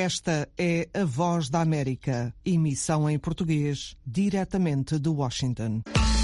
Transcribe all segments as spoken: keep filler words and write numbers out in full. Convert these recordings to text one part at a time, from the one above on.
Esta é a Voz da América, emissão em português, diretamente de Washington.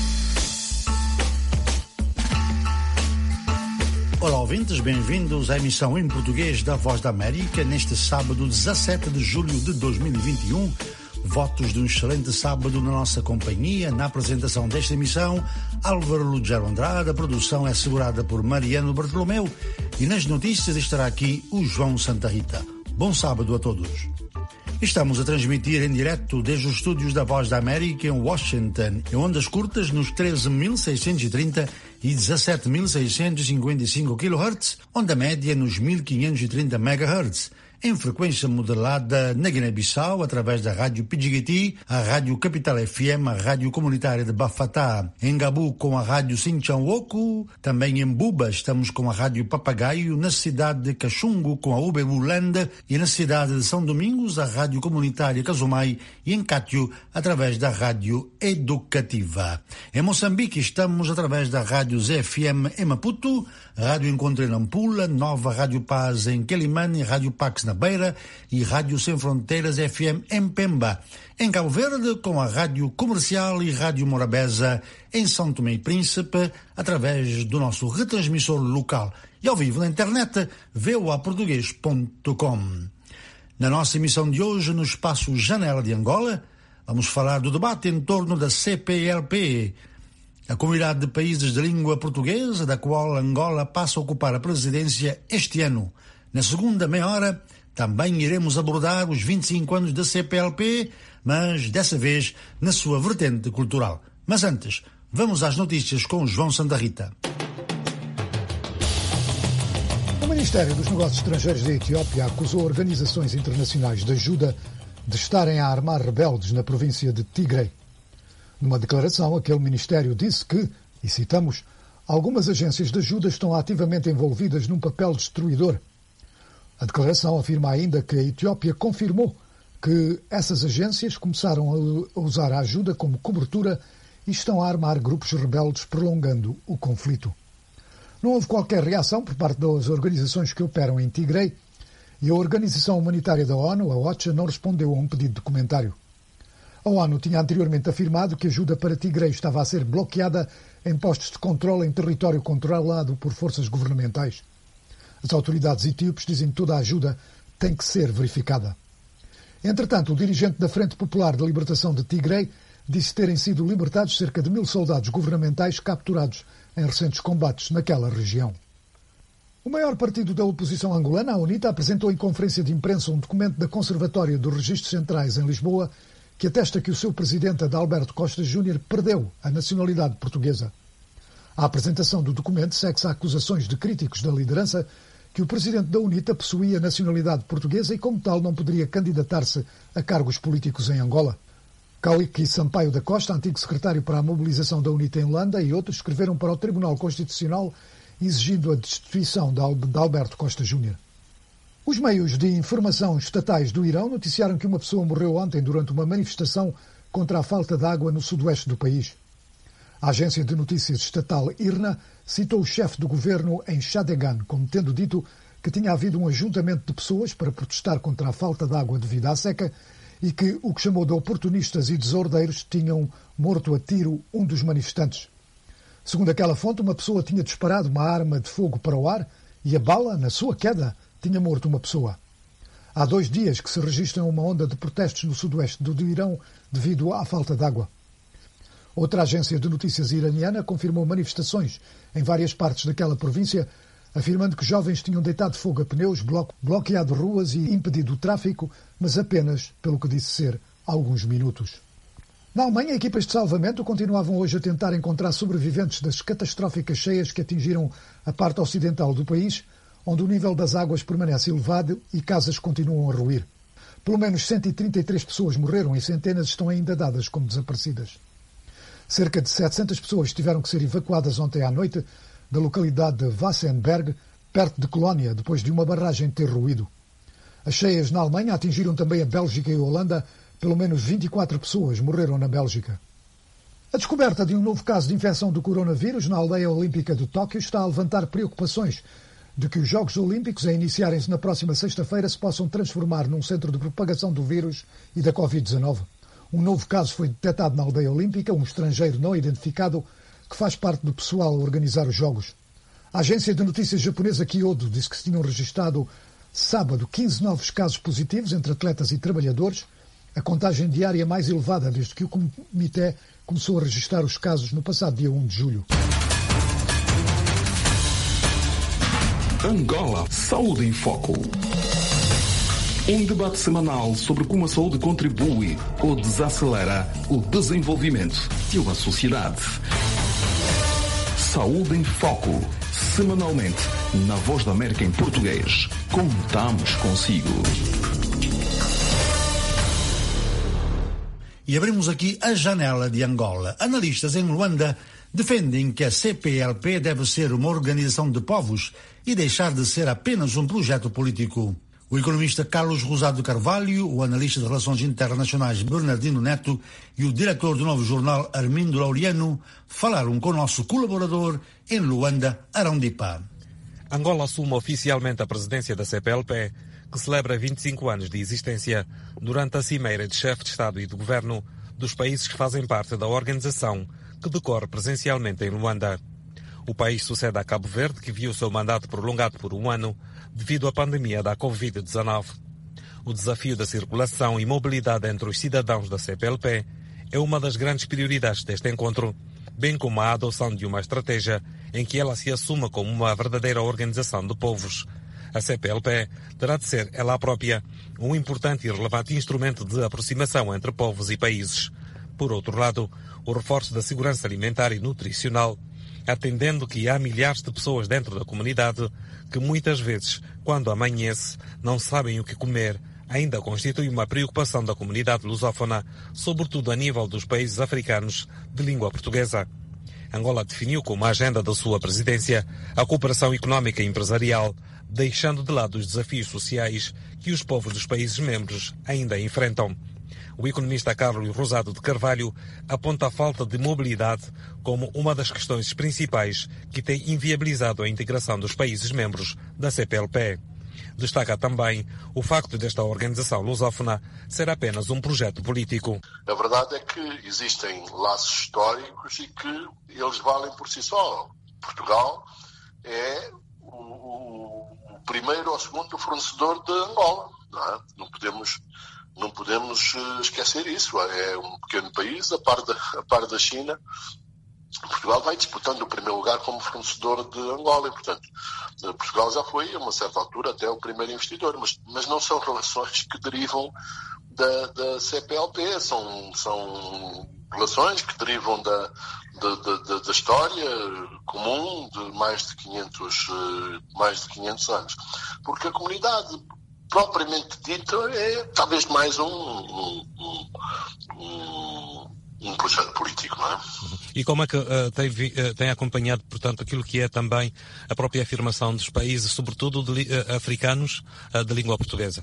Olá, ouvintes, bem-vindos à emissão em português da Voz da América neste sábado, dezassete de julho de dois mil e vinte e um. Votos de um excelente sábado na nossa companhia. Na apresentação desta emissão, Álvaro Lugero Andrade. A produção é assegurada por Mariano Bartolomeu e nas notícias estará aqui o João Santa Rita. Bom sábado a todos. Estamos a transmitir em direto desde os estúdios da Voz da América em Washington, em ondas curtas nos treze mil seiscentos e trinta e dezassete mil seiscentos e cinquenta e cinco quilohertz, onda média nos mil quinhentos e trinta megahertz, em frequência modulada na Guiné-Bissau através da Rádio Pidjigiti, a Rádio Capital F M, a Rádio Comunitária de Bafatá, em Gabu com a Rádio Sinchão-Woku, também em Buba estamos com a Rádio Papagaio, na cidade de Caxungo com a U B Bulanda e na cidade de São Domingos a Rádio Comunitária Casumai e em Cátio através da Rádio Educativa. Em Moçambique estamos através da Rádio Z F M em Maputo, Rádio Encontro em Nampula, Nova Rádio Paz em Quelimane, Rádio Pax na Beira e Rádio Sem Fronteiras F M em Pemba. Em Cabo Verde, com a Rádio Comercial e Rádio Morabeza em São Tomé e Príncipe, através do nosso retransmissor local. E ao vivo na internet, v o a português ponto com. Na nossa emissão de hoje, no espaço Janela de Angola, vamos falar do debate em torno da C P L P, a Comunidade de Países de Língua Portuguesa, da qual Angola passa a ocupar a presidência este ano. Na segunda meia hora, também iremos abordar os vinte e cinco anos da C P L P, mas dessa vez na sua vertente cultural. Mas antes, vamos às notícias com João Santa Rita. O Ministério dos Negócios Estrangeiros da Etiópia acusou organizações internacionais de ajuda de estarem a armar rebeldes na província de Tigray. Numa declaração, aquele ministério disse que, e citamos, algumas agências de ajuda estão ativamente envolvidas num papel destruidor. A declaração afirma ainda que a Etiópia confirmou que essas agências começaram a usar a ajuda como cobertura e estão a armar grupos rebeldes, prolongando o conflito. Não houve qualquer reação por parte das organizações que operam em Tigray e a Organização Humanitária da ONU, a OCHA, não respondeu a um pedido de comentário. A ONU tinha anteriormente afirmado que a ajuda para Tigray estava a ser bloqueada em postos de controle em território controlado por forças governamentais. As autoridades etíopes dizem que toda a ajuda tem que ser verificada. Entretanto, o dirigente da Frente Popular de Libertação de Tigray disse terem sido libertados cerca de mil soldados governamentais capturados em recentes combates naquela região. O maior partido da oposição angolana, a UNITA, apresentou em conferência de imprensa um documento da Conservatória dos Registros Centrais em Lisboa que atesta que o seu presidente, Adalberto Costa Júnior, perdeu a nacionalidade portuguesa. A apresentação do documento segue-se a acusações de críticos da liderança que o presidente da UNITA possuía nacionalidade portuguesa e, como tal, não poderia candidatar-se a cargos políticos em Angola. Calique Sampaio da Costa, antigo secretário para a mobilização da UNITA em Luanda, e outros escreveram para o Tribunal Constitucional exigindo a destituição de Adalberto Costa Júnior. Os meios de informação estatais do Irão noticiaram que uma pessoa morreu ontem durante uma manifestação contra a falta de água no sudoeste do país. A agência de notícias estatal I R N A citou o chefe do governo em Shadegan como tendo dito que tinha havido um ajuntamento de pessoas para protestar contra a falta de água devido à seca e que o que chamou de oportunistas e desordeiros tinham morto a tiro um dos manifestantes. Segundo aquela fonte, uma pessoa tinha disparado uma arma de fogo para o ar e a bala, na sua queda, tinha morto uma pessoa. Há dois dias que se registra uma onda de protestos no sudoeste do Irão devido à falta de água. Outra agência de notícias iraniana confirmou manifestações em várias partes daquela província, afirmando que jovens tinham deitado fogo a pneus, blo- bloqueado ruas e impedido o tráfico, mas apenas, pelo que disse ser, alguns minutos. Na Alemanha, equipas de salvamento continuavam hoje a tentar encontrar sobreviventes das catastróficas cheias que atingiram a parte ocidental do país, onde o nível das águas permanece elevado e casas continuam a ruir. Pelo menos cento e trinta e três pessoas morreram e centenas estão ainda dadas como desaparecidas. Cerca de setecentas pessoas tiveram que ser evacuadas ontem à noite da localidade de Wassenberg, perto de Colónia, depois de uma barragem ter ruído. As cheias na Alemanha atingiram também a Bélgica e a Holanda. Pelo menos vinte e quatro pessoas morreram na Bélgica. A descoberta de um novo caso de infecção do coronavírus na aldeia olímpica de Tóquio está a levantar preocupações de que os Jogos Olímpicos, a iniciarem-se na próxima sexta-feira, se possam transformar num centro de propagação do vírus e da covid dezanove. Um novo caso foi detectado na aldeia olímpica, um estrangeiro não identificado que faz parte do pessoal a organizar os Jogos. A agência de notícias japonesa Kyodo disse que se tinham registado sábado quinze novos casos positivos entre atletas e trabalhadores, a contagem diária mais elevada desde que o comitê começou a registrar os casos no passado dia um de julho. Angola, Saúde em Foco. Um debate semanal sobre como a saúde contribui ou desacelera o desenvolvimento de uma sociedade. Saúde em Foco, semanalmente, na Voz da América em português. Contamos consigo. E abrimos aqui a janela de Angola. Analistas em Luanda defendem que a C P L P deve ser uma organização de povos e deixar de ser apenas um projeto político. O economista Carlos Rosado Carvalho, o analista de relações internacionais Bernardino Neto e o diretor do Novo Jornal Armindo Laureano falaram com o nosso colaborador em Luanda, Arão Dipa. Angola assume oficialmente a presidência da C P L P, que celebra vinte e cinco anos de existência, durante a cimeira de chefe de Estado e de Governo dos países que fazem parte da organização, que decorre presencialmente em Luanda. O país sucede a Cabo Verde, que viu seu mandato prolongado por um ano devido à pandemia da covid dezanove. O desafio da circulação e mobilidade entre os cidadãos da C P L P é uma das grandes prioridades deste encontro, bem como a adoção de uma estratégia em que ela se assuma como uma verdadeira organização de povos. A C P L P terá de ser, ela própria, um importante e relevante instrumento de aproximação entre povos e países. Por outro lado, o reforço da segurança alimentar e nutricional, atendendo que há milhares de pessoas dentro da comunidade que muitas vezes, quando amanhece, não sabem o que comer, ainda constitui uma preocupação da comunidade lusófona, sobretudo a nível dos países africanos de língua portuguesa. Angola definiu como agenda da sua presidência a cooperação económica e empresarial, deixando de lado os desafios sociais que os povos dos países membros ainda enfrentam. O economista Carlos Rosado de Carvalho aponta a falta de mobilidade como uma das questões principais que tem inviabilizado a integração dos países membros da C P L P. Destaca também o facto desta organização lusófona ser apenas um projeto político. A verdade é que existem laços históricos e que eles valem por si só. Portugal é o, o primeiro ou segundo fornecedor de Angola. Não é? Não podemos... Não podemos esquecer isso. É um pequeno país, a par da, a par da China. Portugal vai disputando o primeiro lugar como fornecedor de Angola. E, portanto, Portugal já foi, a uma certa altura, até o primeiro investidor. Mas, mas não são relações que derivam da, da C P L P. São, são relações que derivam da, da, da, da história comum de mais de quinhentos, mais de quinhentos anos. Porque a comunidade propriamente dita é talvez mais um, um, um, um projeto político, não é? E como é que uh, tem, uh, tem acompanhado, portanto, aquilo que é também a própria afirmação dos países, sobretudo de, uh, africanos, uh, de língua portuguesa?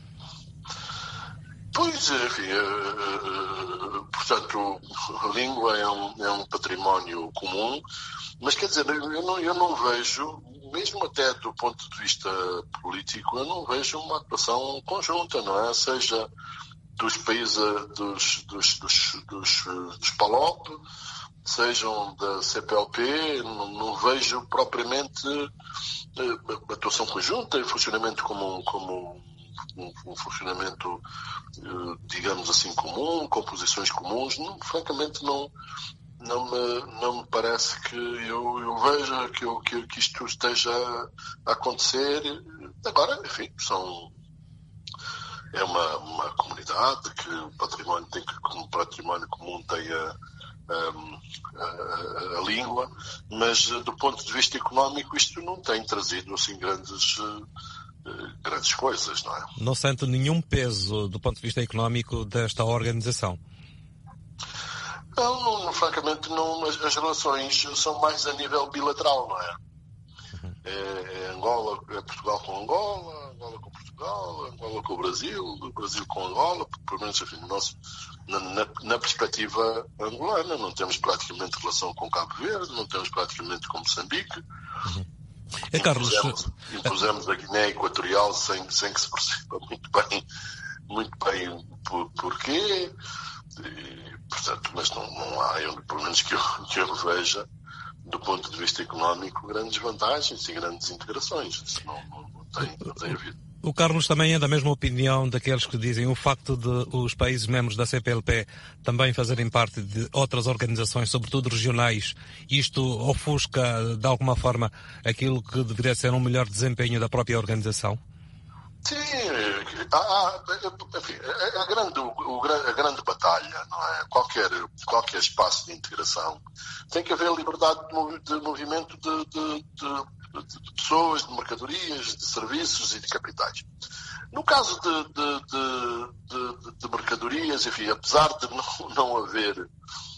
Pois, enfim, uh, uh, portanto, a língua é um, é um património comum, mas quer dizer, eu não, eu não vejo, mesmo até do ponto de vista político, eu não vejo uma atuação conjunta, não é? Seja dos países, dos, dos, dos, dos, dos PALOP, sejam da C P L P, não, não vejo propriamente uh, atuação conjunta e funcionamento como, como um, um funcionamento, uh, digamos assim, comum, com posições comuns. Não, francamente, não... Não me, não me parece que eu, eu veja que, eu, que, que isto esteja a acontecer. Agora, enfim, são, é uma, uma comunidade que o património tem que, como património comum, tem a, a, a, a língua, mas do ponto de vista económico isto não tem trazido assim grandes, grandes coisas, não é? Não sente nenhum peso do ponto de vista económico desta organização? Não, não, não, francamente, não, as, as relações são mais a nível bilateral, não é? Uhum. É, é Angola, é Portugal com Angola, Angola com Portugal, Angola com o Brasil, o Brasil com Angola, pelo menos, enfim, no nosso, na, na, na perspectiva angolana, não temos praticamente relação com Cabo Verde, não temos praticamente com Moçambique. Uhum. É, Carlos... impusemos, impusemos a Guiné Equatorial sem, sem que se perceba muito bem, muito bem por, porquê. E, portanto, mas não, não há, eu, pelo menos que eu, que eu veja, do ponto de vista económico, grandes vantagens e grandes integrações. Isso não, não, não, tem, não tem havido. O Carlos também é da mesma opinião daqueles que dizem o facto de os países membros da C P L P também fazerem parte de outras organizações, sobretudo regionais. Isto ofusca, de alguma forma, aquilo que deveria ser um melhor desempenho da própria organização? Sim, há, enfim, a, grande, a grande batalha, não é? Qualquer, qualquer espaço de integração tem que haver liberdade de movimento de, de, de, de pessoas, de mercadorias, de serviços e de capitais. No caso de, de, de, de, de mercadorias, enfim, apesar de não, não haver,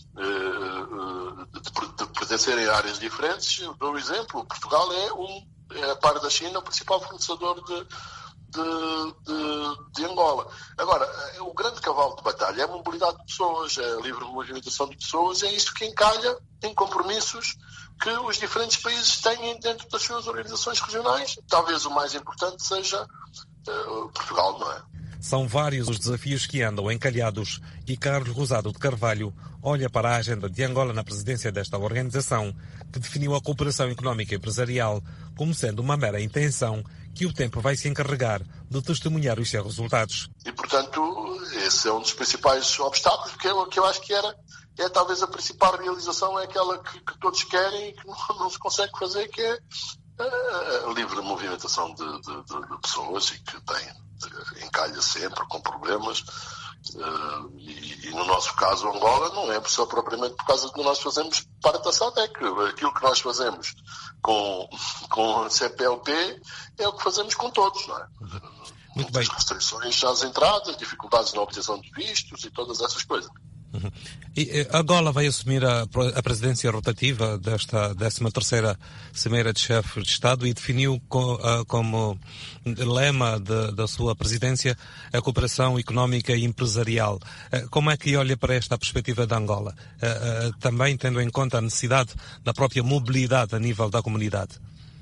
de, de pertencerem a áreas diferentes, eu dou um exemplo, Portugal é, um, é a par da China, o principal fornecedor de De, de, de Angola. Agora, o grande cavalo de batalha é a mobilidade de pessoas, é a livre movimentação de pessoas, é isso que encalha em compromissos que os diferentes países têm dentro das suas organizações regionais. Talvez o mais importante seja uh, Portugal, não é? São vários os desafios que andam encalhados e Carlos Rosado de Carvalho olha para a agenda de Angola na presidência desta organização, que definiu a cooperação económica e empresarial como sendo uma mera intenção que o tempo vai se encarregar de testemunhar os seus resultados. E, portanto, esse é um dos principais obstáculos, que eu, que eu acho que era, é talvez a principal realização, é aquela que, que todos querem e que não, não se consegue fazer, que é a livre movimentação de, de, de, de pessoas e que tem, encalha sempre com problemas. Uh, e, e no nosso caso, Angola, não é só propriamente por causa de nós fazemos parte da SADC. Aquilo que nós fazemos com, com a C P L P é o que fazemos com todos, não é? Muito bem. As restrições às entradas, dificuldades na obtenção de vistos e todas essas coisas. Uhum. E Angola vai assumir a, a presidência rotativa desta décima terceira Cimeira de Chefes de Estado e definiu co, uh, como lema de, da sua presidência a cooperação económica e empresarial. Uh, como é que olha para esta perspectiva de Angola? Uh, uh, também tendo em conta a necessidade da própria mobilidade a nível da comunidade?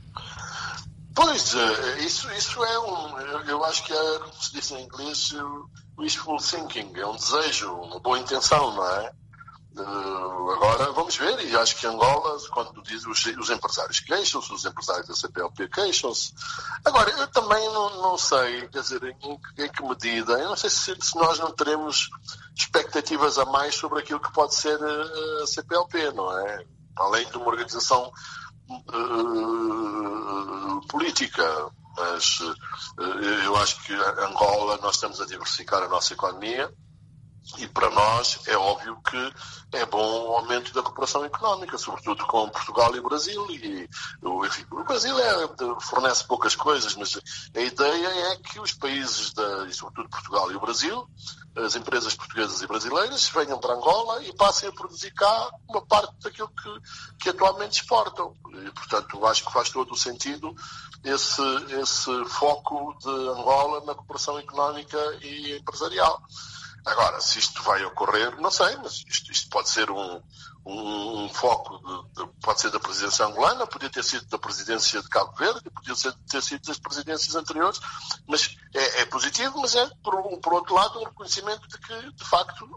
Pois, isso, isso é um, eu, eu acho que é, como se diz em inglês, wishful thinking, é um desejo, uma boa intenção, não é? Uh, agora vamos ver, e acho que Angola, quando diz os, os empresários queixam-se, os empresários da C P L P queixam-se. Agora, eu também não, não sei, quer dizer, em, em que medida, eu não sei se, se nós não teremos expectativas a mais sobre aquilo que pode ser a, a C P L P, não é? Além de uma organização Uh, política, mas uh, eu acho que Angola, nós estamos a diversificar a nossa economia e para nós é óbvio que é bom o aumento da cooperação económica, sobretudo com Portugal e Brasil. E, enfim, o Brasil é, fornece poucas coisas, mas a ideia é que os países, da, e sobretudo Portugal e o Brasil, as empresas portuguesas e brasileiras venham para Angola e passem a produzir cá uma parte daquilo que, que atualmente exportam. E, portanto, acho que faz todo o sentido esse, esse foco de Angola na cooperação económica e empresarial. Agora, se isto vai ocorrer, não sei, mas isto, isto pode ser um, um, um foco, de, de, pode ser da presidência angolana, podia ter sido da presidência de Cabo Verde, podia ser, ter sido das presidências anteriores, mas é, é positivo, mas é, por, por outro lado, um reconhecimento de que, de facto,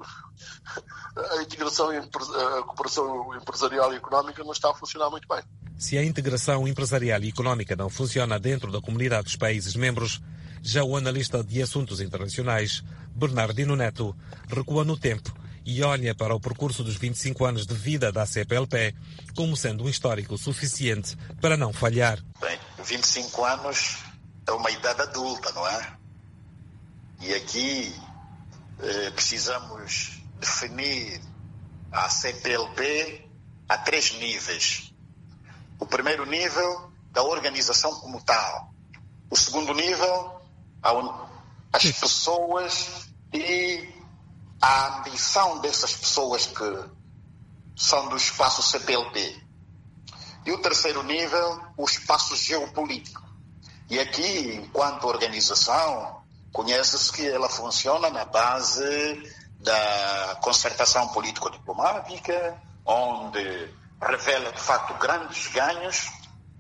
a integração, a cooperação empresarial e económica não está a funcionar muito bem. Se a integração empresarial e económica não funciona dentro da comunidade dos países membros, já o analista de assuntos internacionais, Bernardino Neto, recua no tempo e olha para o percurso dos vinte e cinco anos de vida da C P L P como sendo um histórico suficiente para não falhar. Bem, vinte e cinco anos é uma idade adulta, não é? E aqui eh, precisamos definir a C P L P a três níveis. O primeiro nível, da organização como tal. O segundo nível, as pessoas e a ambição dessas pessoas que são do espaço C P L P. E o terceiro nível, o espaço geopolítico. E aqui, enquanto organização, conhece-se que ela funciona na base da concertação político-diplomática, onde revela, de facto, grandes ganhos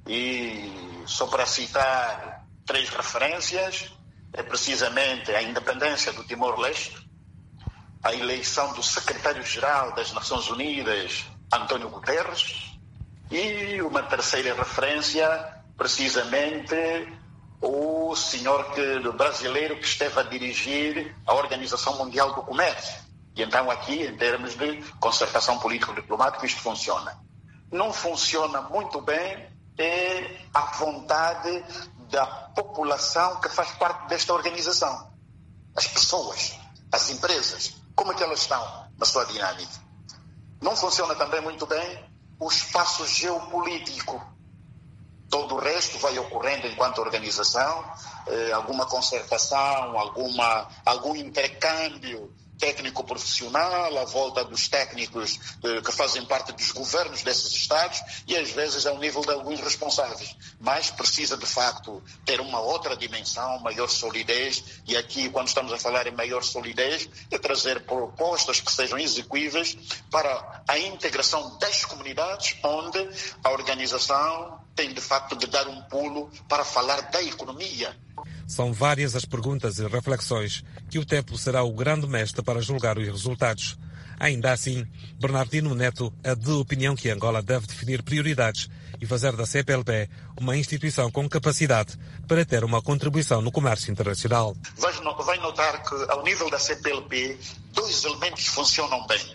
E só para citar três referências, é precisamente a independência do Timor-Leste, a eleição do secretário-geral das Nações Unidas, António Guterres, e uma terceira referência, precisamente o senhor que, brasileiro que esteve a dirigir a Organização Mundial do Comércio. E então aqui, em termos de concertação político-diplomática, isto funciona. Não funciona muito bem é a vontade da população que faz parte desta organização. As pessoas, as empresas, como é que elas estão na sua dinâmica? Não funciona também muito bem o espaço geopolítico. Todo o resto vai ocorrendo enquanto organização, eh, alguma concertação, alguma, algum intercâmbio técnico-profissional, à volta dos técnicos eh, que fazem parte dos governos desses Estados e às vezes ao nível de alguns responsáveis. Mas precisa de facto ter uma outra dimensão, maior solidez, e aqui quando estamos a falar em maior solidez, é trazer propostas que sejam execuíveis para a integração das comunidades onde a organização tem de facto de dar um pulo para falar da economia. São várias as perguntas e reflexões que o tempo será o grande mestre para julgar os resultados. Ainda assim, Bernardino Neto é de opinião que Angola deve definir prioridades e fazer da C P L P uma instituição com capacidade para ter uma contribuição no comércio internacional. Vai notar que, ao nível da C P L P, dois elementos funcionam bem.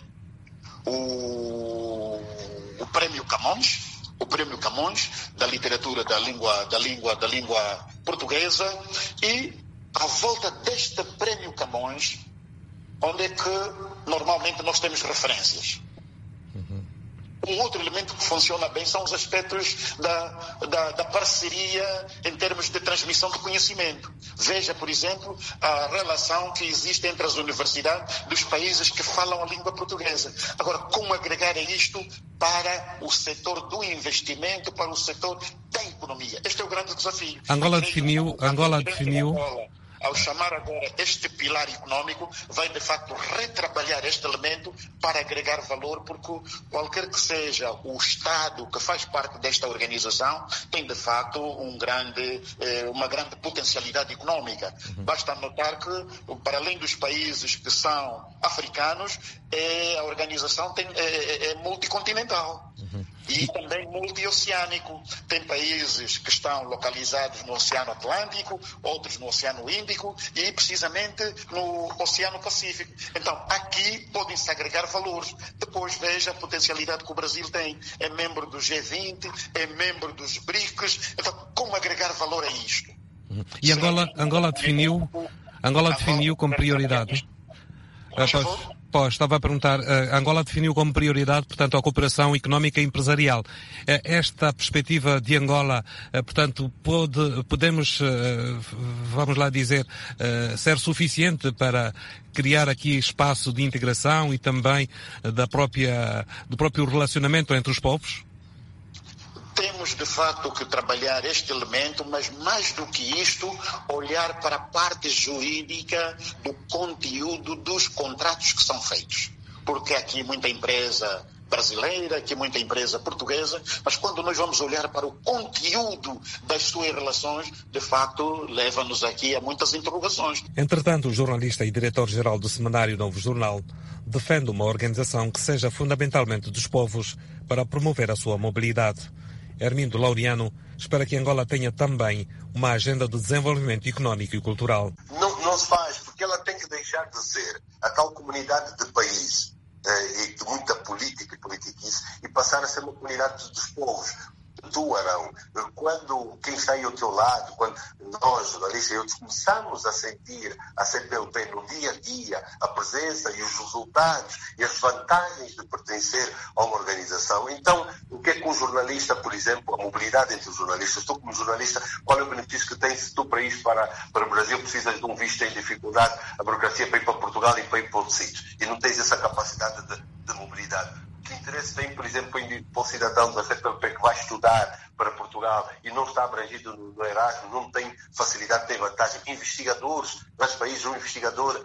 O, o Prémio Camões, o Prémio Camões da literatura da língua, da língua, da língua portuguesa, e à volta deste Prémio Camões, onde é que normalmente nós temos referências. Uhum. Um outro elemento que funciona bem são os aspectos da, da, da parceria em termos de transmissão de conhecimento. Veja, por exemplo, a relação que existe entre as universidades dos países que falam a língua portuguesa. Agora, como agregar isto para o setor do investimento, para o setor da economia? Este é o grande desafio. Angola definiu... Angola definiu... Ao chamar agora este pilar econômico, vai de facto retrabalhar este elemento para agregar valor, porque qualquer que seja o Estado que faz parte desta organização tem de facto um grande, uma grande potencialidade econômica. Uhum. Basta notar que, para além dos países que são africanos, é, a organização tem, é, é multicontinental. Uhum. E também multioceânico. Tem países que estão localizados no Oceano Atlântico, outros no Oceano Índico e precisamente no Oceano Pacífico. Então, aqui podem-se agregar valores. Depois veja a potencialidade que o Brasil tem. É membro do G vinte, é membro dos BRICS. Então, como agregar valor a isto? E Angola, Angola definiu, Angola definiu como prioridade. Pô, estava a perguntar, uh, Angola definiu como prioridade, portanto, a cooperação económica e empresarial. Uh, esta perspectiva de Angola, uh, portanto, pode, podemos, uh, vamos lá dizer, uh, ser suficiente para criar aqui espaço de integração e também uh, da própria, do próprio relacionamento entre os povos? Temos, de facto, que trabalhar este elemento, mas mais do que isto, olhar para a parte jurídica do conteúdo dos contratos que são feitos. Porque aqui muita empresa brasileira, aqui muita empresa portuguesa, mas quando nós vamos olhar para o conteúdo das suas relações, de facto, leva-nos aqui a muitas interrogações. Entretanto, o jornalista e diretor-geral do semanário Novo Jornal defende uma organização que seja fundamentalmente dos povos para promover a sua mobilidade. Hermindo Laureano espera que Angola tenha também uma agenda de desenvolvimento económico e cultural. Não, não se faz, porque ela tem que deixar de ser a tal comunidade de país eh, e de muita política e politiquice e passar a ser uma comunidade dos povos. Tu, Arão, quando quem está aí ao teu lado, quando nós, jornalistas e outros, começamos a sentir a C P L P no dia a dia, a presença e os resultados e as vantagens de pertencer a uma organização, então, o que é que um jornalista, por exemplo, a mobilidade entre os jornalistas, tu como jornalista, qual é o benefício que tens se tu para ir para, para o Brasil precisas de um visto em dificuldade, a burocracia para ir para Portugal e para ir para outros sítios, e não tens essa capacidade de, de mobilidade? Que interesse tem, por exemplo, para o cidadão da C P L P que vai estudar para Portugal e não está abrangido no, no Erasmus, não tem facilidade, tem vantagem. Investigadores, nos países, um investigador uh,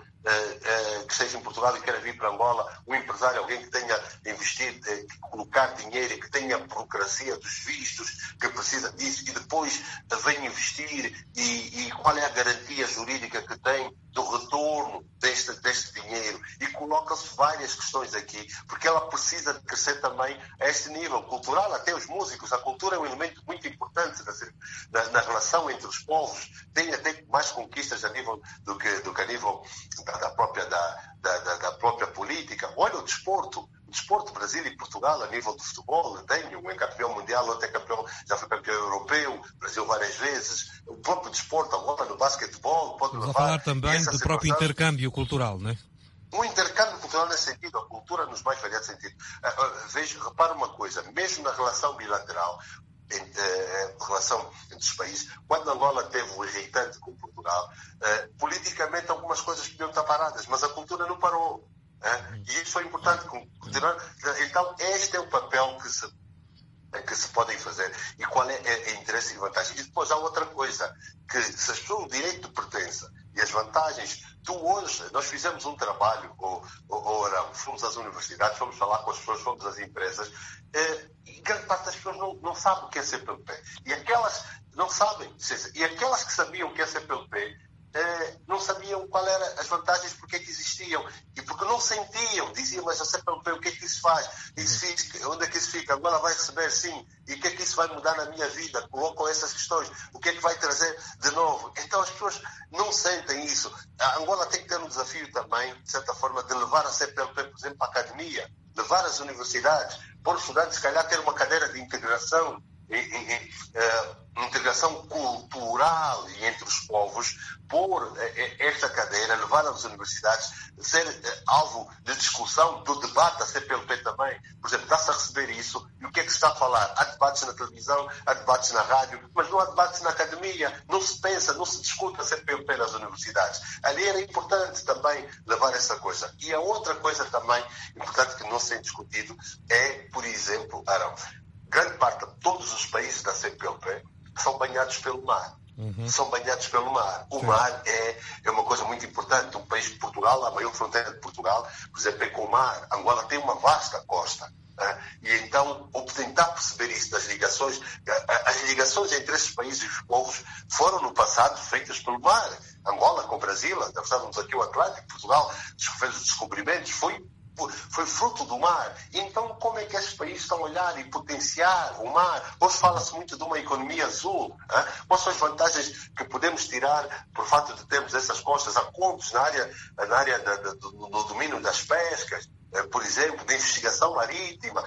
uh, que esteja em Portugal e queira vir para Angola, um empresário, alguém que tenha investido, uh, que colocar dinheiro e que tenha a burocracia dos vistos, que precisa disso, e depois uh, vem investir, e, e qual é a garantia jurídica que tem do retorno deste, deste dinheiro, e coloca-se várias questões aqui, porque ela precisa de crescer também a este nível cultural, até os músicos. A cultura é um elemento muito importante na, na relação entre os povos, tem até mais conquistas a nível do que, do que a nível da, da, própria, da, da, da própria política. Olha o desporto, o desporto Brasil e Portugal a nível do futebol, tem um é campeão mundial, outro é campeão, já foi campeão europeu, Brasil várias vezes. O próprio desporto agora no basquetebol pode Vamos levar... a falar também do próprio intercâmbio cultural, não é? Um intercâmbio cultural nesse sentido, a cultura nos mais variados sentidos. Uh, uh, vejo, repara uma coisa, mesmo na relação bilateral, entre, uh, relação entre os países, quando Angola teve um irritante com Portugal, uh, politicamente algumas coisas podiam estar paradas, mas a cultura não parou. Uh, e isso foi importante continuar. Então, este é o papel que se, que se podem fazer. E qual é o interesse e vantagem? E depois há outra coisa, que se as pessoas, o direito de pertença e as vantagens, tu hoje, nós fizemos um trabalho, ou, ou, ou Arão, fomos às universidades, fomos falar com as pessoas, fomos às empresas, eh, e grande parte das pessoas não, não sabe o que é C P L P. E aquelas não sabem, e aquelas que sabiam o que é C P L P, eh, não sabiam qual eram as vantagens, porque é que existiam, e porque não sentiam, diziam, mas a C P L P, o que é que isso faz? Isso fica, onde é que isso fica? Agora vai receber, sim, e o que é que isso vai mudar na minha vida? Colocam essas questões, o que é que vai trazer de novo? Então as pessoas não sentem isso. A Angola tem que ter um desafio também, de certa forma, de levar a C P L P, por exemplo, para a academia, levar as universidades, por estudantes, se calhar, ter uma cadeira de integração, e, e, e, uh, integração cultural e entre os povos, pôr uh, esta cadeira, levar às universidades, ser uh, alvo de discussão, do debate, a C P L P também. Por exemplo, está-se a receber isso, e o que é que se está a falar? Há debates na televisão, há debates na rádio, mas não há debates na academia, não se pensa, não se discute a C P L P nas universidades. Ali era importante também levar essa coisa. E a outra coisa também importante que não se tem discutido é, por exemplo, Arão, grande parte de todos os países da C P L P são banhados pelo mar. Uhum. São banhados pelo mar. O Sim. mar é, é uma coisa muito importante. Um país de Portugal, a maior fronteira de Portugal, por exemplo, é com o mar. Angola tem uma vasta costa. Né? E então, tentar perceber isso das ligações, as ligações entre esses países e os povos foram no passado feitas pelo mar. Angola com o Brasil, atravessávamos aqui o Atlântico, Portugal fez os descobrimentos, foi foi fruto do mar. Então, como é que esses países estão a olhar e potenciar o mar? Hoje fala-se muito de uma economia azul. Hein? Quais são as vantagens que podemos tirar por fato de termos essas costas, acordos na área, na área da, da, do, do domínio das pescas, por exemplo, da investigação marítima,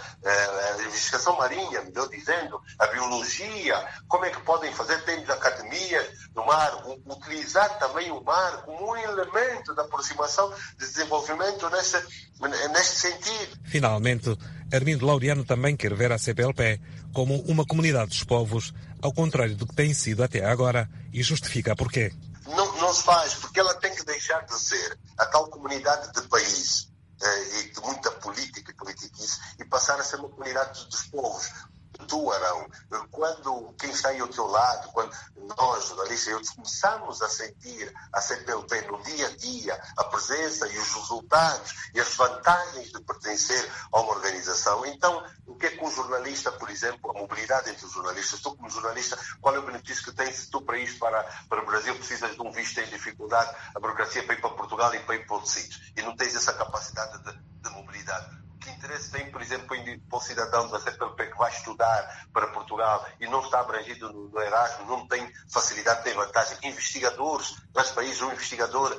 a investigação marinha, melhor dizendo, a biologia, como é que podem fazer, temos academias no mar, utilizar também o mar como um elemento da aproximação de desenvolvimento neste, neste sentido. Finalmente, Armindo Laureano também quer ver a C P L P como uma comunidade dos povos, ao contrário do que tem sido até agora, e justifica porquê. Não, não se faz, porque ela tem que deixar de ser a tal comunidade de país e de muita política e politiquice, e passar a ser uma comunidade dos povos. Tu, Arão, quando quem está aí ao teu lado, quando nós, jornalistas, eu, começamos a sentir a C P L P no dia a dia, a presença e os resultados e as vantagens de pertencer a uma organização. Então, o que é que um jornalista, por exemplo, a mobilidade entre os jornalistas, tu como jornalista, qual é o benefício que tens se tu para ir para, para o Brasil precisas de um visto, tens dificuldade, a burocracia para ir para Portugal e para ir para outros sítios, e não tens essa capacidade de, de mobilidade? Que interesse tem, por exemplo, para o cidadão da C P L P que vai estudar para Portugal e não está abrangido no, no Erasmus, não tem facilidade, tem vantagem? Investigadores, nos países, um investigador uh,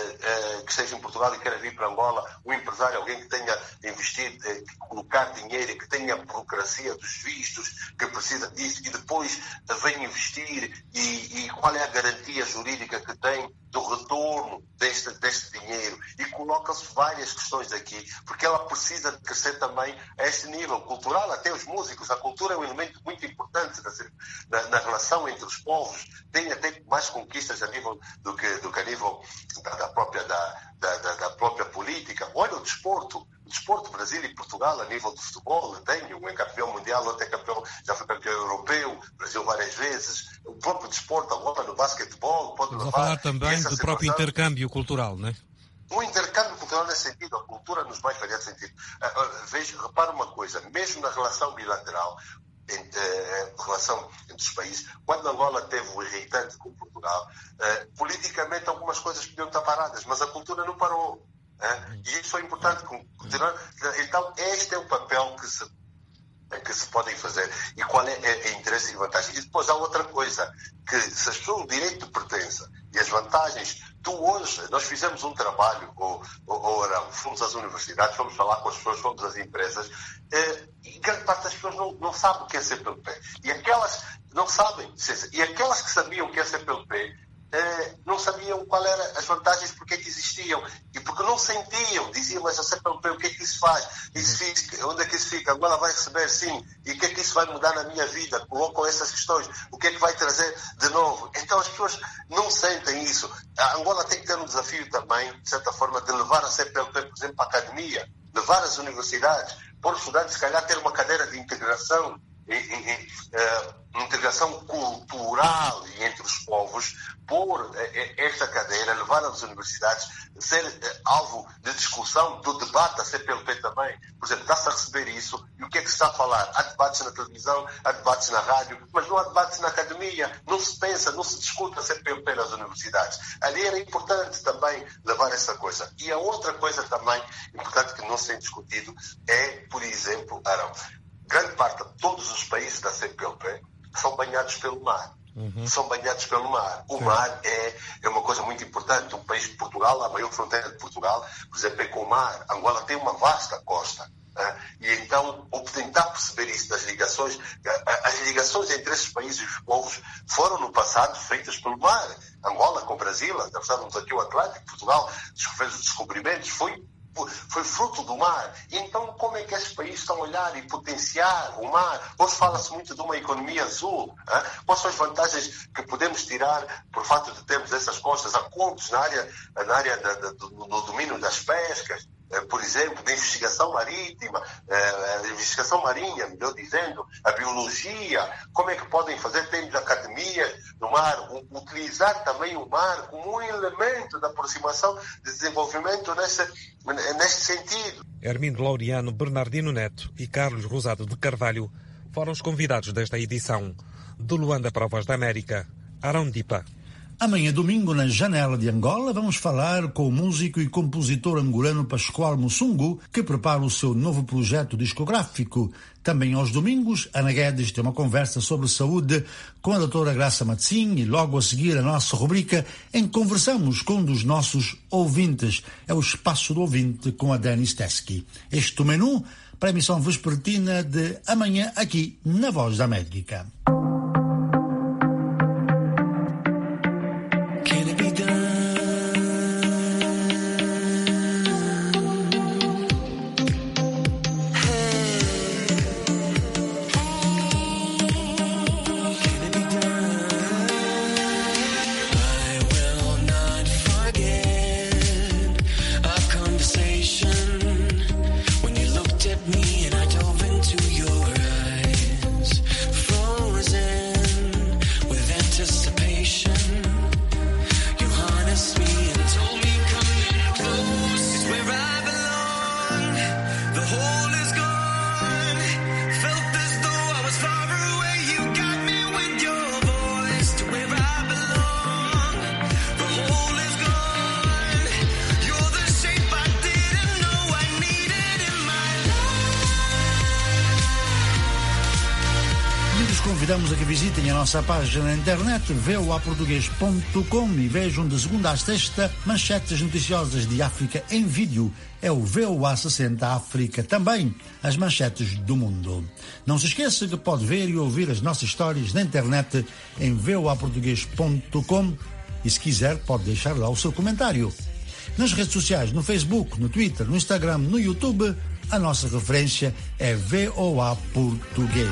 uh, que esteja em Portugal e queira vir para Angola, um empresário, alguém que tenha investido, uh, que colocar dinheiro, que tenha a burocracia dos vistos, que precisa disso, e depois uh, vem investir, e, e qual é a garantia jurídica que tem do retorno deste, deste dinheiro? E coloca-se várias questões aqui, porque ela precisa de crescer também a este nível cultural, até os músicos. A cultura é um elemento muito importante na, na relação entre os povos, tem até mais conquistas a nível do que, do que a nível da, da, própria, da, da, da própria política. Olha o desporto, o desporto, Brasil e Portugal, a nível de futebol, tem, um é campeão mundial, outro é campeão, já foi campeão europeu, Brasil várias vezes, o próprio desporto agora no basquetebol pode Estamos levar... a falar também do situação, próprio intercâmbio cultural, não é? O intercâmbio cultural nesse sentido, a cultura nos mais variados sentidos. Veja, repara uma coisa, mesmo na relação bilateral, Entre, eh, relação entre os países, quando Angola teve o irritante com Portugal, eh, politicamente algumas coisas podiam estar paradas, mas a cultura não parou. Eh? E isso foi importante continuar. Então, este é o papel que se, que se podem fazer. E qual é o interesse e vantagem? E depois há outra coisa, que se as pessoas, o direito de pertença e as vantagens, tu hoje, nós fizemos um trabalho, ou, ou, ou não, fomos às universidades, fomos falar com as pessoas, fomos às empresas, eh, e grande parte das pessoas não, não sabe o que é C P L P. E aquelas não sabem, e aquelas que sabiam o que é C P L P, eh, não sabiam qual eram as vantagens, porque é que existiam, e porque não sentiam, diziam, mas a C P L P, o que é que isso faz? Isso fica, onde é que isso fica? Agora vai receber, sim, e o que é que isso vai mudar na minha vida? Colocam essas questões, o que é que vai trazer de novo? Então as pessoas não sentem isso. A Angola tem que ter um desafio também, de certa forma, de levar a C P L P, por exemplo, para a academia, levar as universidades, por estudantes, se calhar, ter uma cadeira de integração, e, e, e, uh, integração cultural entre os povos, pôr uh, esta cadeira, levar às universidades, ser uh, alvo de discussão, do debate, a C P L P também. Por exemplo, está-se a receber isso, e o que é que se está a falar? Há debates na televisão, há debates na rádio, mas não há debates na academia, não se pensa, não se discute a C P L P nas universidades. Ali era importante também levar essa coisa. E a outra coisa também importante que não se tem discutido é, por exemplo, Arão, grande parte de todos os países da C P L P são banhados pelo mar. Uhum. São banhados pelo mar. O Sim. mar é, é uma coisa muito importante. O país de Portugal, a maior fronteira de Portugal, por exemplo, é com o mar. Angola tem uma vasta costa. Né? E então, tentar perceber isso das ligações, as ligações entre esses países e os povos foram no passado feitas pelo mar. Angola com o Brasil, atravessávamos aqui o Atlântico, Portugal fez os descobrimentos, foi foi fruto do mar. Então, como é que esses países estão a olhar e potenciar o mar? Hoje fala-se muito de uma economia azul. Hein? Quais são as vantagens que podemos tirar por fato de termos essas costas, acordos na área, na área da, da, do, do domínio das pescas, por exemplo, da investigação marítima, a investigação marinha, melhor dizendo, a biologia, como é que podem fazer, temos academias no mar, utilizar também o mar como um elemento da aproximação de desenvolvimento nesse, neste sentido. Hermindo Laureano, Bernardino Neto e Carlos Rosado de Carvalho foram os convidados desta edição. De Luanda para a Voz da América, Arão Dipa. Amanhã, domingo, na Janela de Angola, vamos falar com o músico e compositor angolano Pascoal Mussungu, que prepara o seu novo projeto discográfico. Também aos domingos, Ana Guedes tem uma conversa sobre saúde com a doutora Graça Matsim e logo a seguir a nossa rubrica em que conversamos com um dos nossos ouvintes. É o Espaço do Ouvinte com a Denis Teskey. Este é o menu para a emissão vespertina de amanhã aqui na Voz da América. Convidamos a que visitem a nossa página na internet v o a português ponto com e vejam de segunda a sexta manchetes noticiosas de África em vídeo. É o V O A sessenta África, também as manchetes do mundo. Não se esqueça que pode ver e ouvir as nossas histórias na internet em v o a português ponto com e se quiser pode deixar lá o seu comentário. Nas redes sociais, no Facebook, no Twitter, no Instagram, no YouTube, a nossa referência é V O A Português.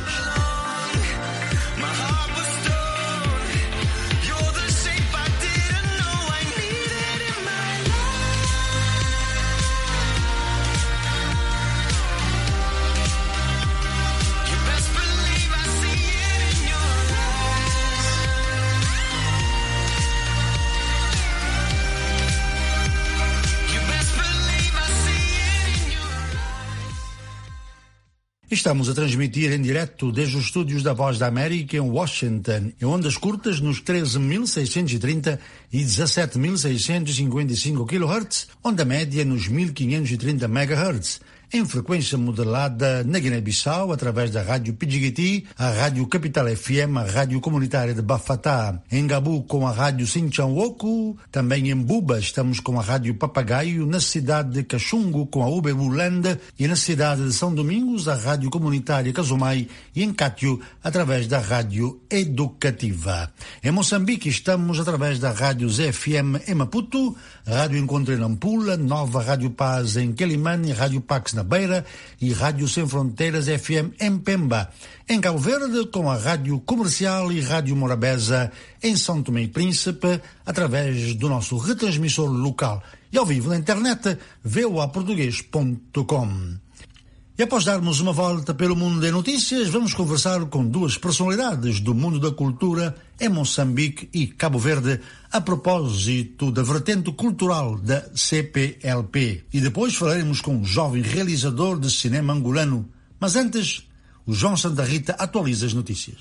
Estamos a transmitir em direto desde os estúdios da Voz da América em Washington, em ondas curtas nos treze mil seiscentos e trinta e dezassete mil seiscentos e cinquenta e cinco quilohertz, onda média nos mil quinhentos e trinta megahertz. Em frequência modulada na Guiné-Bissau, através da Rádio Pidjigiti, a Rádio Capital F M, a Rádio Comunitária de Bafatá. Em Gabu, com a Rádio Sinchanwoku. Também em Buba, estamos com a Rádio Papagaio. Na cidade de Caxungo, com a Uberulanda. E na cidade de São Domingos, a Rádio Comunitária Casumai. E em Cátio, através da Rádio Educativa. Em Moçambique, estamos através da Rádio Z F M em Maputo, Rádio Encontro em Nampula, Nova Rádio Paz em Quelimane, Rádio Pax na Beira e Rádio Sem Fronteiras F M em Pemba. Em Cabo Verde, com a Rádio Comercial e Rádio Morabeza em São Tomé e Príncipe, através do nosso retransmissor local. E ao vivo na internet, v o a português ponto com. E após darmos uma volta pelo mundo de notícias, vamos conversar com duas personalidades do mundo da cultura em Moçambique e Cabo Verde, a propósito da vertente cultural da C P L P. E depois falaremos com um jovem realizador de cinema angolano. Mas antes, o João Santa Rita atualiza as notícias.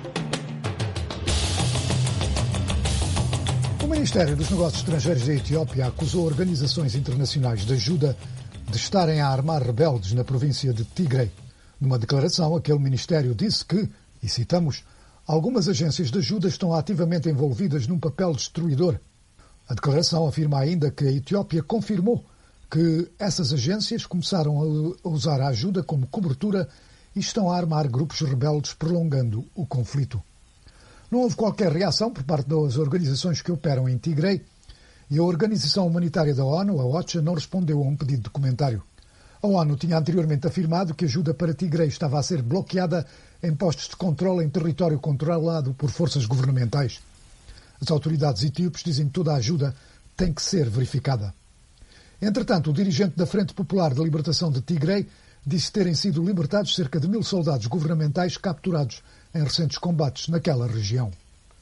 O Ministério dos Negócios Estrangeiros da Etiópia acusou organizações internacionais de ajuda de estarem a armar rebeldes na província de Tigray. Numa declaração, aquele ministério disse que, e citamos, algumas agências de ajuda estão ativamente envolvidas num papel destruidor. A declaração afirma ainda que a Etiópia confirmou que essas agências começaram a usar a ajuda como cobertura e estão a armar grupos rebeldes, prolongando o conflito. Não houve qualquer reação por parte das organizações que operam em Tigray, e a Organização Humanitária da ONU, a OCHA, não respondeu a um pedido de comentário. A ONU tinha anteriormente afirmado que a ajuda para Tigray estava a ser bloqueada em postos de controle em território controlado por forças governamentais. As autoridades etíopes dizem que toda a ajuda tem que ser verificada. Entretanto, o dirigente da Frente Popular de Libertação de Tigray disse terem sido libertados cerca de mil soldados governamentais capturados em recentes combates naquela região.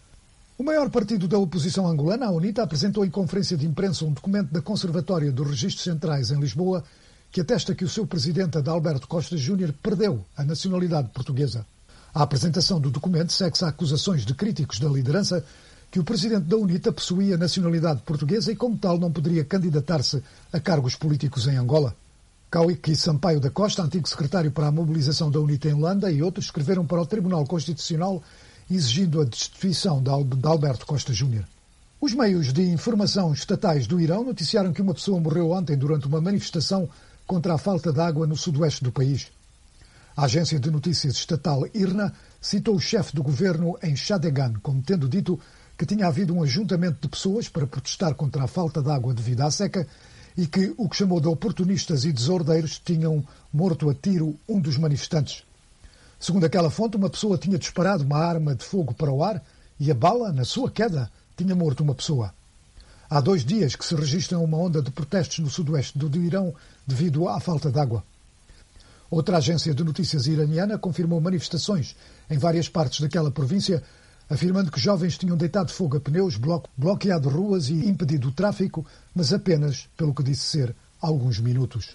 O maior partido da oposição angolana, a UNITA, apresentou em conferência de imprensa um documento da Conservatória dos Registros Centrais em Lisboa que atesta que o seu presidente, Adalberto Costa Júnior, perdeu a nacionalidade portuguesa. A apresentação do documento segue-se a acusações de críticos da liderança que o presidente da UNITA possuía a nacionalidade portuguesa e, como tal, não poderia candidatar-se a cargos políticos em Angola. Cauíque Sampaio da Costa, antigo secretário para a mobilização da UNITA em Luanda, e outros escreveram para o Tribunal Constitucional exigindo a destituição de Alberto Costa Júnior. Os meios de informação estatais do Irão noticiaram que uma pessoa morreu ontem durante uma manifestação contra a falta de água no sudoeste do país. A agência de notícias estatal I R N A citou o chefe do governo em Shadegan como tendo dito que tinha havido um ajuntamento de pessoas para protestar contra a falta de água devido à seca e que o que chamou de oportunistas e desordeiros tinham morto a tiro um dos manifestantes. Segundo aquela fonte, uma pessoa tinha disparado uma arma de fogo para o ar e a bala, na sua queda, tinha morto uma pessoa. Há dois dias que se registra uma onda de protestos no sudoeste do Irão devido à falta de água. Outra agência de notícias iraniana confirmou manifestações em várias partes daquela província, afirmando que jovens tinham deitado fogo a pneus, blo- bloqueado ruas e impedido o tráfico, mas apenas, pelo que disse ser, alguns minutos.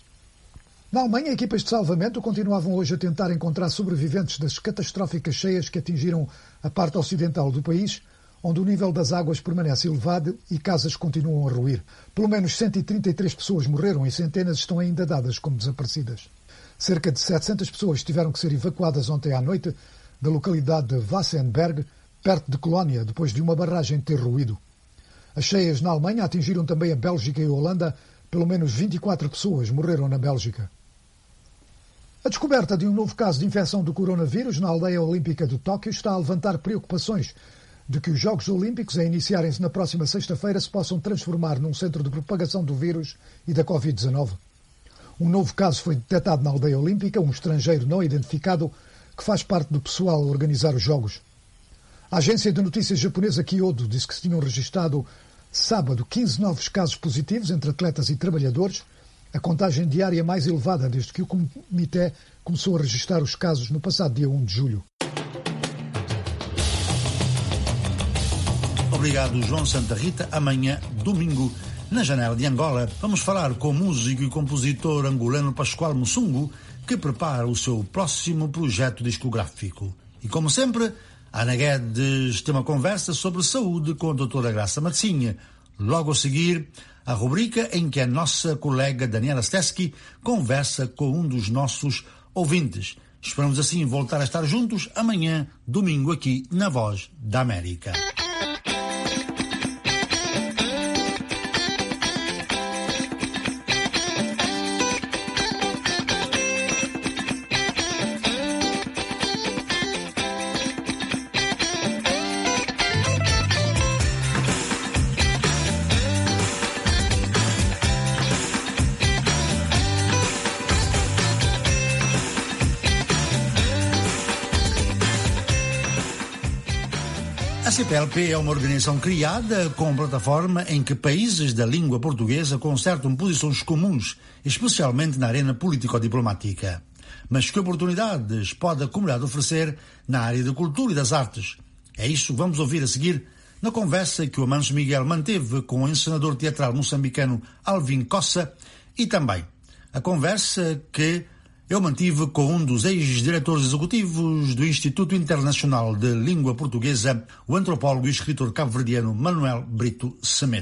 Na Alemanha, equipas de salvamento continuavam hoje a tentar encontrar sobreviventes das catastróficas cheias que atingiram a parte ocidental do país, onde o nível das águas permanece elevado e casas continuam a ruir. Pelo menos cento e trinta e três pessoas morreram e centenas estão ainda dadas como desaparecidas. Cerca de setecentas pessoas tiveram que ser evacuadas ontem à noite da localidade de Wassenberg, perto de Colónia, depois de uma barragem ter ruído. As cheias na Alemanha atingiram também a Bélgica e a Holanda. Pelo menos vinte e quatro pessoas morreram na Bélgica. A descoberta de um novo caso de infecção do coronavírus na aldeia olímpica de Tóquio está a levantar preocupações de que os Jogos Olímpicos, a iniciarem-se na próxima sexta-feira, se possam transformar num centro de propagação do vírus e da covid dezenove. Um novo caso foi detectado na aldeia olímpica, um estrangeiro não identificado que faz parte do pessoal a organizar os Jogos. A agência de notícias japonesa Kyodo disse que se tinham registado sábado quinze novos casos positivos entre atletas e trabalhadores, a contagem diária mais elevada desde que o comitê começou a registrar os casos no passado dia um de julho. Obrigado, João Santa Rita. Amanhã, domingo, na Janela de Angola, vamos falar com o músico e compositor angolano Pascoal Mussungu, que prepara o seu próximo projeto discográfico. E como sempre, a Ana Guedes tem uma conversa sobre saúde com a doutora Graça Matzinha. Logo a seguir, a rubrica em que a nossa colega Daniela Stesky conversa com um dos nossos ouvintes. Esperamos assim voltar a estar juntos amanhã, domingo, aqui na Voz da América. A C P L P é uma organização criada com plataforma em que países da língua portuguesa concertam posições comuns, especialmente na arena político-diplomática. Mas que oportunidades pode a comunidade oferecer na área da cultura e das artes? É isso que vamos ouvir a seguir na conversa que o Amancio Miguel manteve com o encenador teatral moçambicano Alvin Cossa e também a conversa que eu mantive com um dos ex-diretores executivos do Instituto Internacional de Língua Portuguesa, o antropólogo e escritor cabo-verdiano Manuel Brito Semedo.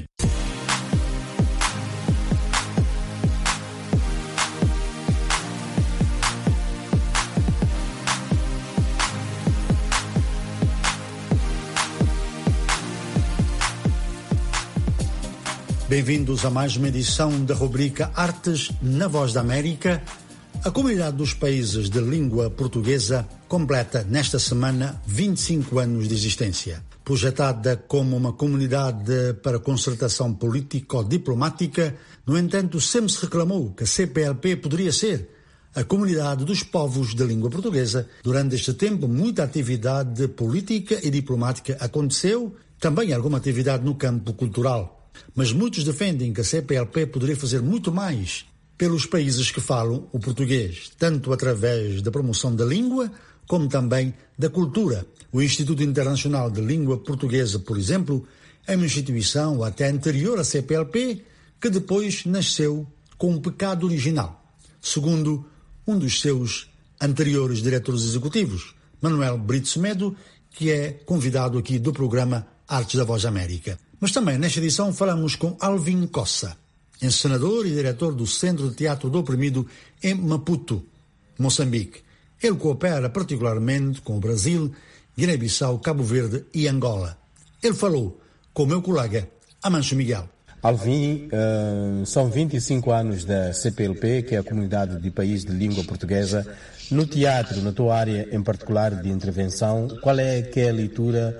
Bem-vindos a mais uma edição da rubrica Artes na Voz da América. A comunidade dos países de língua portuguesa completa nesta semana vinte e cinco anos de existência. Projetada como uma comunidade para concertação político-diplomática, no entanto, sempre se reclamou que a C P L P poderia ser a comunidade dos povos de língua portuguesa. Durante este tempo, muita atividade política e diplomática aconteceu, também alguma atividade no campo cultural. Mas muitos defendem que a C P L P poderia fazer muito mais pelos países que falam o português, tanto através da promoção da língua, como também da cultura. O Instituto Internacional de Língua Portuguesa, por exemplo, é uma instituição até anterior à C P L P, que depois nasceu com um pecado original, segundo um dos seus anteriores diretores executivos, Manuel Brito Semedo, que é convidado aqui do programa Artes da Voz da América. Mas também nesta edição falamos com Alvin Cossa, encenador e diretor do Centro de Teatro do Oprimido em Maputo, Moçambique. Ele coopera particularmente com o Brasil, Guiné-Bissau, Cabo Verde e Angola. Ele falou com o meu colega Amancio Miguel. Alvin, uh, são vinte e cinco anos da C P L P, que é a Comunidade de Países de Língua Portuguesa. No teatro, na tua área em particular de intervenção, qual é que é a leitura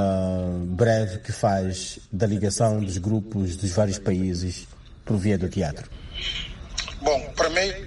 uh, breve que faz da ligação dos grupos dos vários países por via do teatro? Bom, primeiro,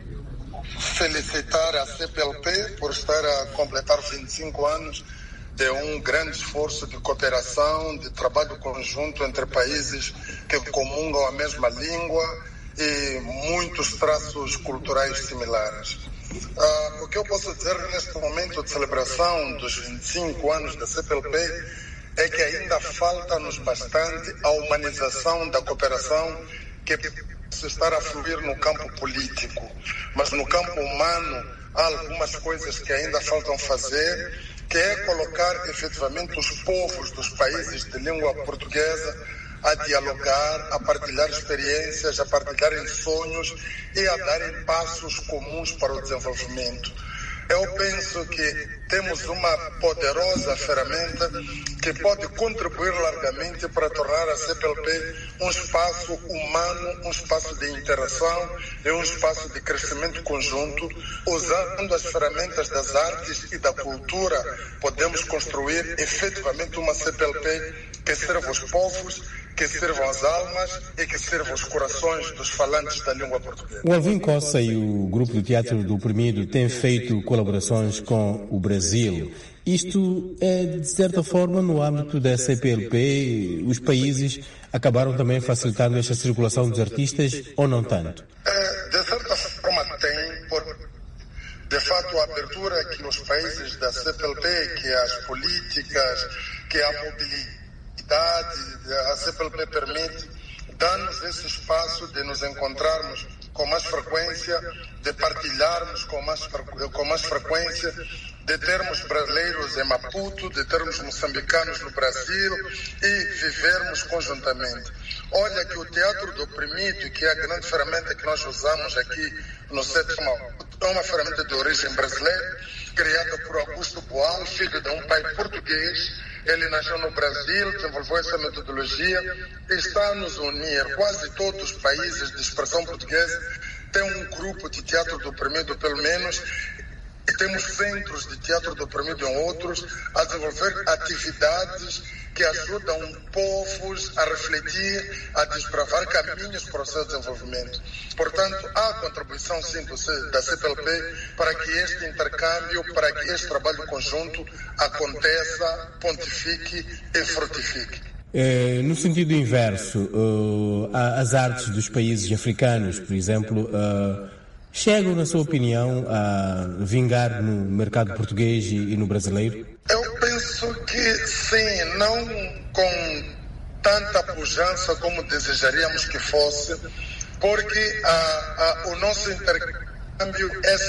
felicitar a C P L P por estar a completar vinte e cinco anos de um grande esforço de cooperação, de trabalho conjunto entre países que comungam a mesma língua e muitos traços culturais similares. Ah, o que eu posso dizer neste momento de celebração dos vinte e cinco anos da C P L P é que ainda falta-nos bastante a humanização da cooperação que precisa estar a fluir no campo político, mas no campo humano há algumas coisas que ainda faltam fazer, que é colocar efetivamente os povos dos países de língua portuguesa a dialogar, a partilhar experiências, a partilharem sonhos e a darem passos comuns para o desenvolvimento. Eu penso que temos uma poderosa ferramenta que pode contribuir largamente para tornar a C P L P um espaço humano, um espaço de interação e um espaço de crescimento conjunto. Usando as ferramentas das artes e da cultura, podemos construir efetivamente uma C P L P que sirva os povos, que sirvam as almas e que sirvam os corações dos falantes da língua portuguesa. O Alvin Cossa e o Grupo de Teatro do Oprimido têm feito colaborações com o Brasil. Isto é, de certa forma, no âmbito da C P L P, os países acabaram também facilitando esta circulação dos artistas, ou não tanto? É, de certa forma tem, por, de fato, a abertura que os países da C P L P, que as políticas, que a mobilidade, a C P L P permite, dá-nos esse espaço de nos encontrarmos com mais frequência, de partilharmos com mais, com mais frequência, de termos brasileiros em Maputo, de termos moçambicanos no Brasil e vivermos conjuntamente. Olha que o teatro do oprimido, que é a grande ferramenta que nós usamos aqui no sétimo Maputo, é uma ferramenta de origem brasileira, criada por Augusto Boal, filho de um pai português. Ele nasceu no Brasil, desenvolveu essa metodologia e está a nos unir. Quase todos os países de expressão portuguesa têm um grupo de teatro do oprimido, pelo menos, e temos centros de teatro do oprimido em outros, a desenvolver atividades que ajudam povos a refletir, a desbravar caminhos para o seu desenvolvimento. Portanto, há contribuição, sim, da C P L P para que este intercâmbio, para que este trabalho conjunto aconteça, pontifique e frutifique. Eh, no sentido inverso, uh, as artes dos países africanos, por exemplo, uh, chegam, na sua opinião, a vingar no mercado português e, e no brasileiro? Eu penso que sim, não com tanta pujança como desejaríamos que fosse, porque a, a, o nosso intercâmbio é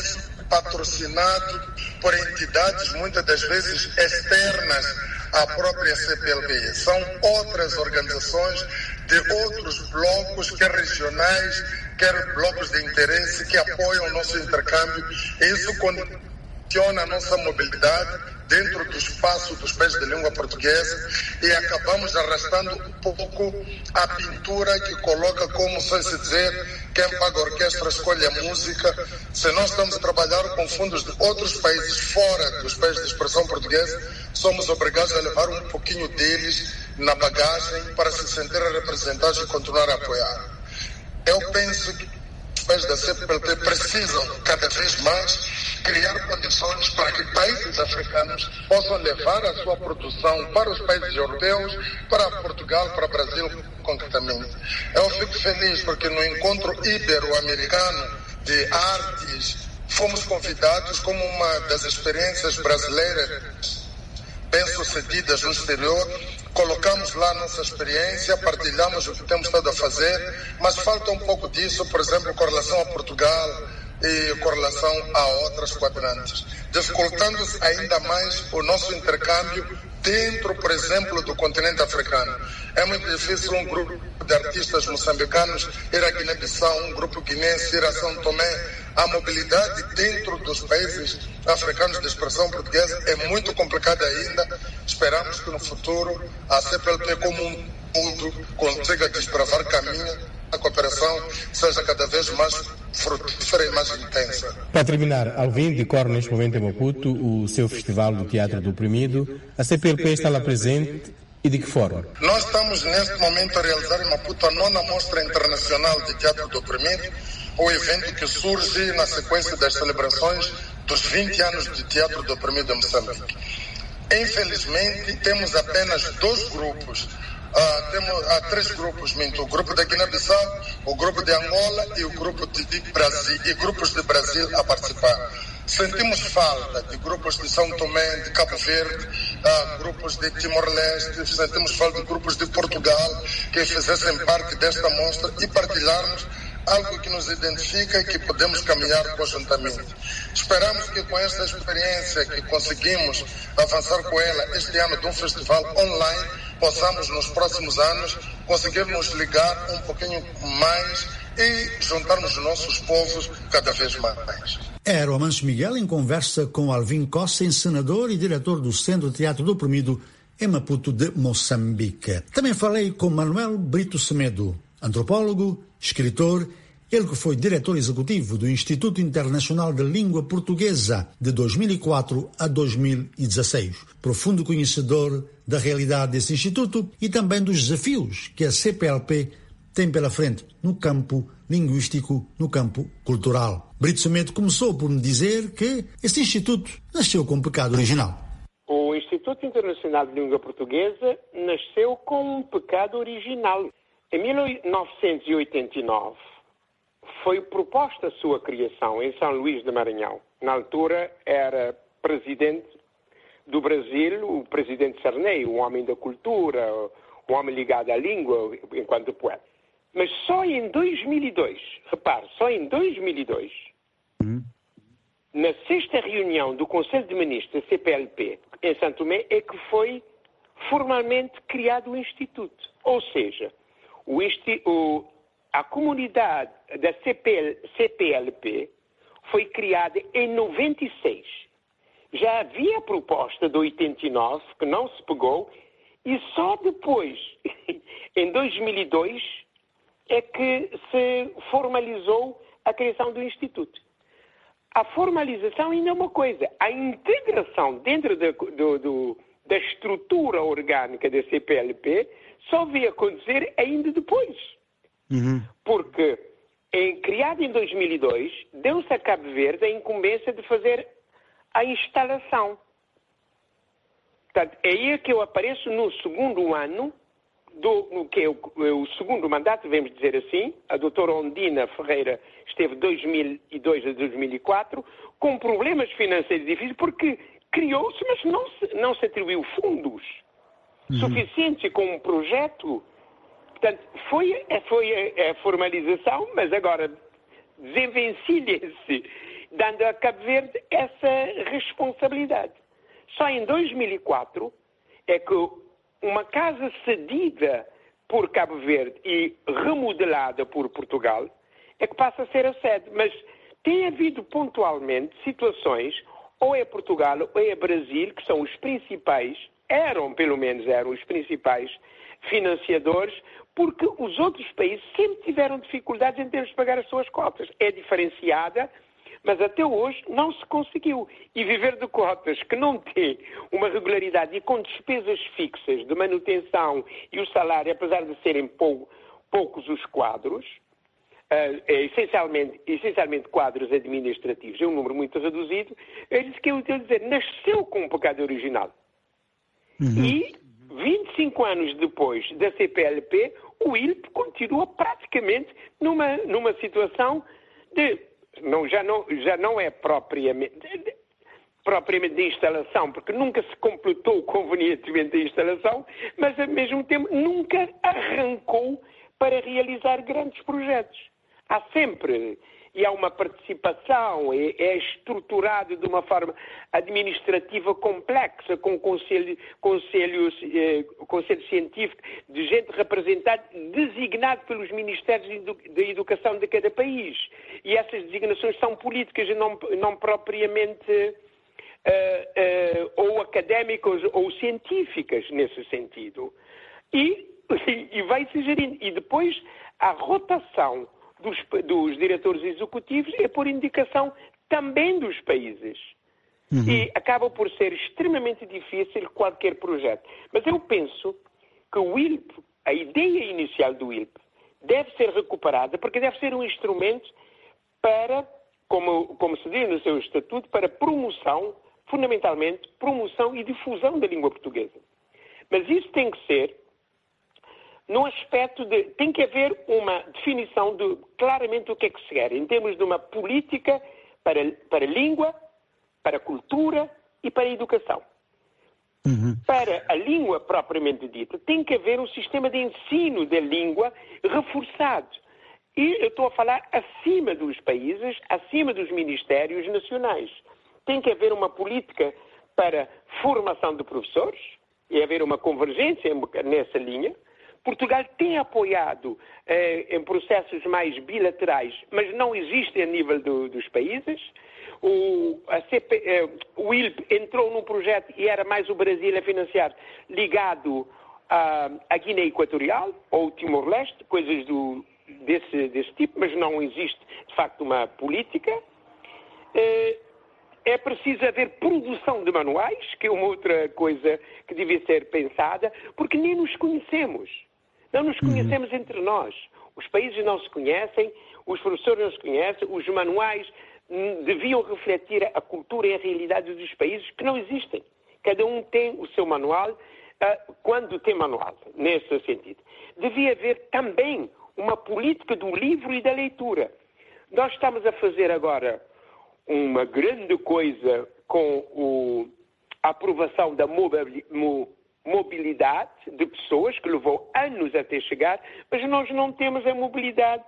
patrocinado por entidades muitas das vezes externas à própria C P L P. São outras organizações de outros blocos, quer regionais, quer blocos de interesse, que apoiam o nosso intercâmbio. Isso condiciona a nossa mobilidade dentro do espaço dos países de língua portuguesa e acabamos arrastando um pouco a pintura que coloca como, só se dizer, quem paga a orquestra escolhe a música. Se nós estamos a trabalhar com fundos de outros países fora dos países de expressão portuguesa, somos obrigados a levar um pouquinho deles na bagagem para se sentirem representados e continuar a apoiar. Eu penso que os países da C P L P precisam cada vez mais criar condições para que países africanos possam levar a sua produção para os países europeus, para Portugal, para o Brasil concretamente. Eu fico feliz porque no encontro ibero-americano de artes fomos convidados como uma das experiências brasileiras bem-sucedidas no exterior. Colocamos lá a nossa experiência, partilhamos o que temos estado a fazer, mas falta um pouco disso, por exemplo, com relação a Portugal e com relação a outras quadrantes, dificultando-se ainda mais o nosso intercâmbio dentro, por exemplo, do continente africano. É muito difícil um grupo de artistas moçambicanos ir a Guiné-Bissau, um grupo guinense ir a São Tomé. A mobilidade dentro dos países africanos de expressão portuguesa é muito complicada ainda. Esperamos que no futuro a C P L P como um todo consiga desbravar caminho, a cooperação seja cada vez mais frutífera e mais intensa. Para terminar, Alvin, decorre neste momento em Maputo o seu Festival do Teatro do Oprimido. A C P L P está lá presente e de que forma? Nós estamos neste momento a realizar em Maputo a nona Mostra Internacional de Teatro do Oprimido, o evento que surge na sequência das celebrações dos vinte anos de Teatro do Oprimido em Moçambique. Infelizmente, temos apenas dois grupos. Uh, temos uh, três grupos, minto, o grupo da Guiné-Bissau, o grupo de Angola e o grupo de, de Brasil, e grupos de Brasil a participar. Sentimos falta de grupos de São Tomé, de Cabo Verde, uh, grupos de Timor-Leste, sentimos falta de grupos de Portugal que fizessem parte desta mostra e partilharmos algo que nos identifica e que podemos caminhar conjuntamente. Esperamos que com esta experiência que conseguimos avançar com ela este ano de um festival online, possamos nos próximos anos conseguir nos ligar um pouquinho mais e juntarmos os nossos povos cada vez mais. Era o Amancio Miguel em conversa com Alvin Costa, encenador e diretor do Centro Teatro do Oprimido em Maputo de Moçambique. Também falei com Manuel Brito Semedo, antropólogo, escritor, ele que foi diretor executivo do Instituto Internacional de Língua Portuguesa de dois mil e quatro a dois mil e dezesseis. Profundo conhecedor da realidade desse instituto e também dos desafios que a C P L P tem pela frente no campo linguístico, no campo cultural. Brito Semedo começou por me dizer que esse instituto nasceu com um pecado original. O Instituto Internacional de Língua Portuguesa nasceu com um pecado original. Em mil novecentos e oitenta e nove, foi proposta a sua criação em São Luís de Maranhão. Na altura era presidente do Brasil o presidente Sarney, o homem da cultura, o homem ligado à língua enquanto poeta. Mas só em dois mil e dois, repare, só em dois mil e dois, uhum. na sexta reunião do Conselho de Ministros da C P L P, em Santo Tomé, é que foi formalmente criado o Instituto. Ou seja, o, o, a comunidade da C P L P foi criada em noventa e seis. Já havia a proposta de oitenta e nove, que não se pegou, e só depois, em dois mil e dois, é que se formalizou a criação do Instituto. A formalização ainda é uma coisa. A integração dentro da, do, do, da estrutura orgânica da C P L P só veio acontecer ainda depois. Uhum. Porque, em, criado em dois mil e dois, deu-se a Cabo Verde a incumbência de fazer a instalação. Portanto, é aí que eu apareço no segundo ano, do, no que é o, o segundo mandato, devemos dizer assim. A doutora Ondina Ferreira esteve de dois mil e dois a dois mil e quatro com problemas financeiros difíceis, porque criou-se, mas não se, não se atribuiu fundos uhum. suficientes com um projeto. Portanto, foi, foi a, a formalização, mas agora desenvencilha-se, dando a Cabo Verde essa responsabilidade. Só em dois mil e quatro é que uma casa cedida por Cabo Verde e remodelada por Portugal é que passa a ser a sede. Mas tem havido pontualmente situações, ou é Portugal ou é Brasil, que são os principais, eram pelo menos eram os principais financiadores, porque os outros países sempre tiveram dificuldades em termos de pagar as suas cotas. É diferenciada, mas até hoje não se conseguiu. E viver de cotas que não têm uma regularidade e com despesas fixas de manutenção e o salário, apesar de serem pou, poucos os quadros, uh, é essencialmente, essencialmente quadros administrativos, é um número muito reduzido, é isso que eu tenho a dizer, nasceu com um pecado original. Uhum. E vinte e cinco anos depois da C P L P, o I L P continua praticamente numa, numa situação de... Não, já, não, já não é propriamente de, propriamente de instalação, porque nunca se completou convenientemente a instalação, mas ao mesmo tempo nunca arrancou para realizar grandes projetos. Há sempre, e há uma participação, é, é estruturado de uma forma administrativa complexa, com conselho, conselhos, eh, conselho científico, de gente representada, designado pelos Ministérios da Educação de cada país. E essas designações são políticas e não, não propriamente uh, uh, ou académicas ou científicas nesse sentido. E, e vai-se gerindo. E depois a rotação Dos, dos diretores executivos é por indicação também dos países. Uhum. E acaba por ser extremamente difícil qualquer projeto. Mas eu penso que o I L P, a ideia inicial do I L P, deve ser recuperada, porque deve ser um instrumento para, como, como se diz no seu estatuto, para promoção, fundamentalmente, promoção e difusão da língua portuguesa. Mas isso tem que ser no aspecto de... Tem que haver uma definição de claramente o que é que se quer, em termos de uma política para, para a língua, para a cultura e para a educação. Uhum. Para a língua propriamente dita, tem que haver um sistema de ensino da língua reforçado. E eu estou a falar acima dos países, acima dos ministérios nacionais. Tem que haver uma política para formação de professores, e haver uma convergência nessa linha. Portugal tem apoiado eh, em processos mais bilaterais, mas não existe a nível do, dos países. O, a C P, eh, o I L P entrou num projeto e era mais o Brasil a financiar, ligado à, à Guiné Equatorial ou Timor-Leste, coisas do, desse, desse tipo, mas não existe, de facto, uma política. Eh, É preciso haver produção de manuais, que é uma outra coisa que devia ser pensada, porque nem nos conhecemos. Não nos conhecemos uhum. entre nós. Os países não se conhecem, os professores não se conhecem, os manuais deviam refletir a cultura e a realidade dos países que não existem. Cada um tem o seu manual, uh, quando tem manual, nesse sentido. Devia haver também uma política do livro e da leitura. Nós estamos a fazer agora uma grande coisa com o, a aprovação da mobilidade de pessoas que levou anos até chegar, mas nós não temos a mobilidade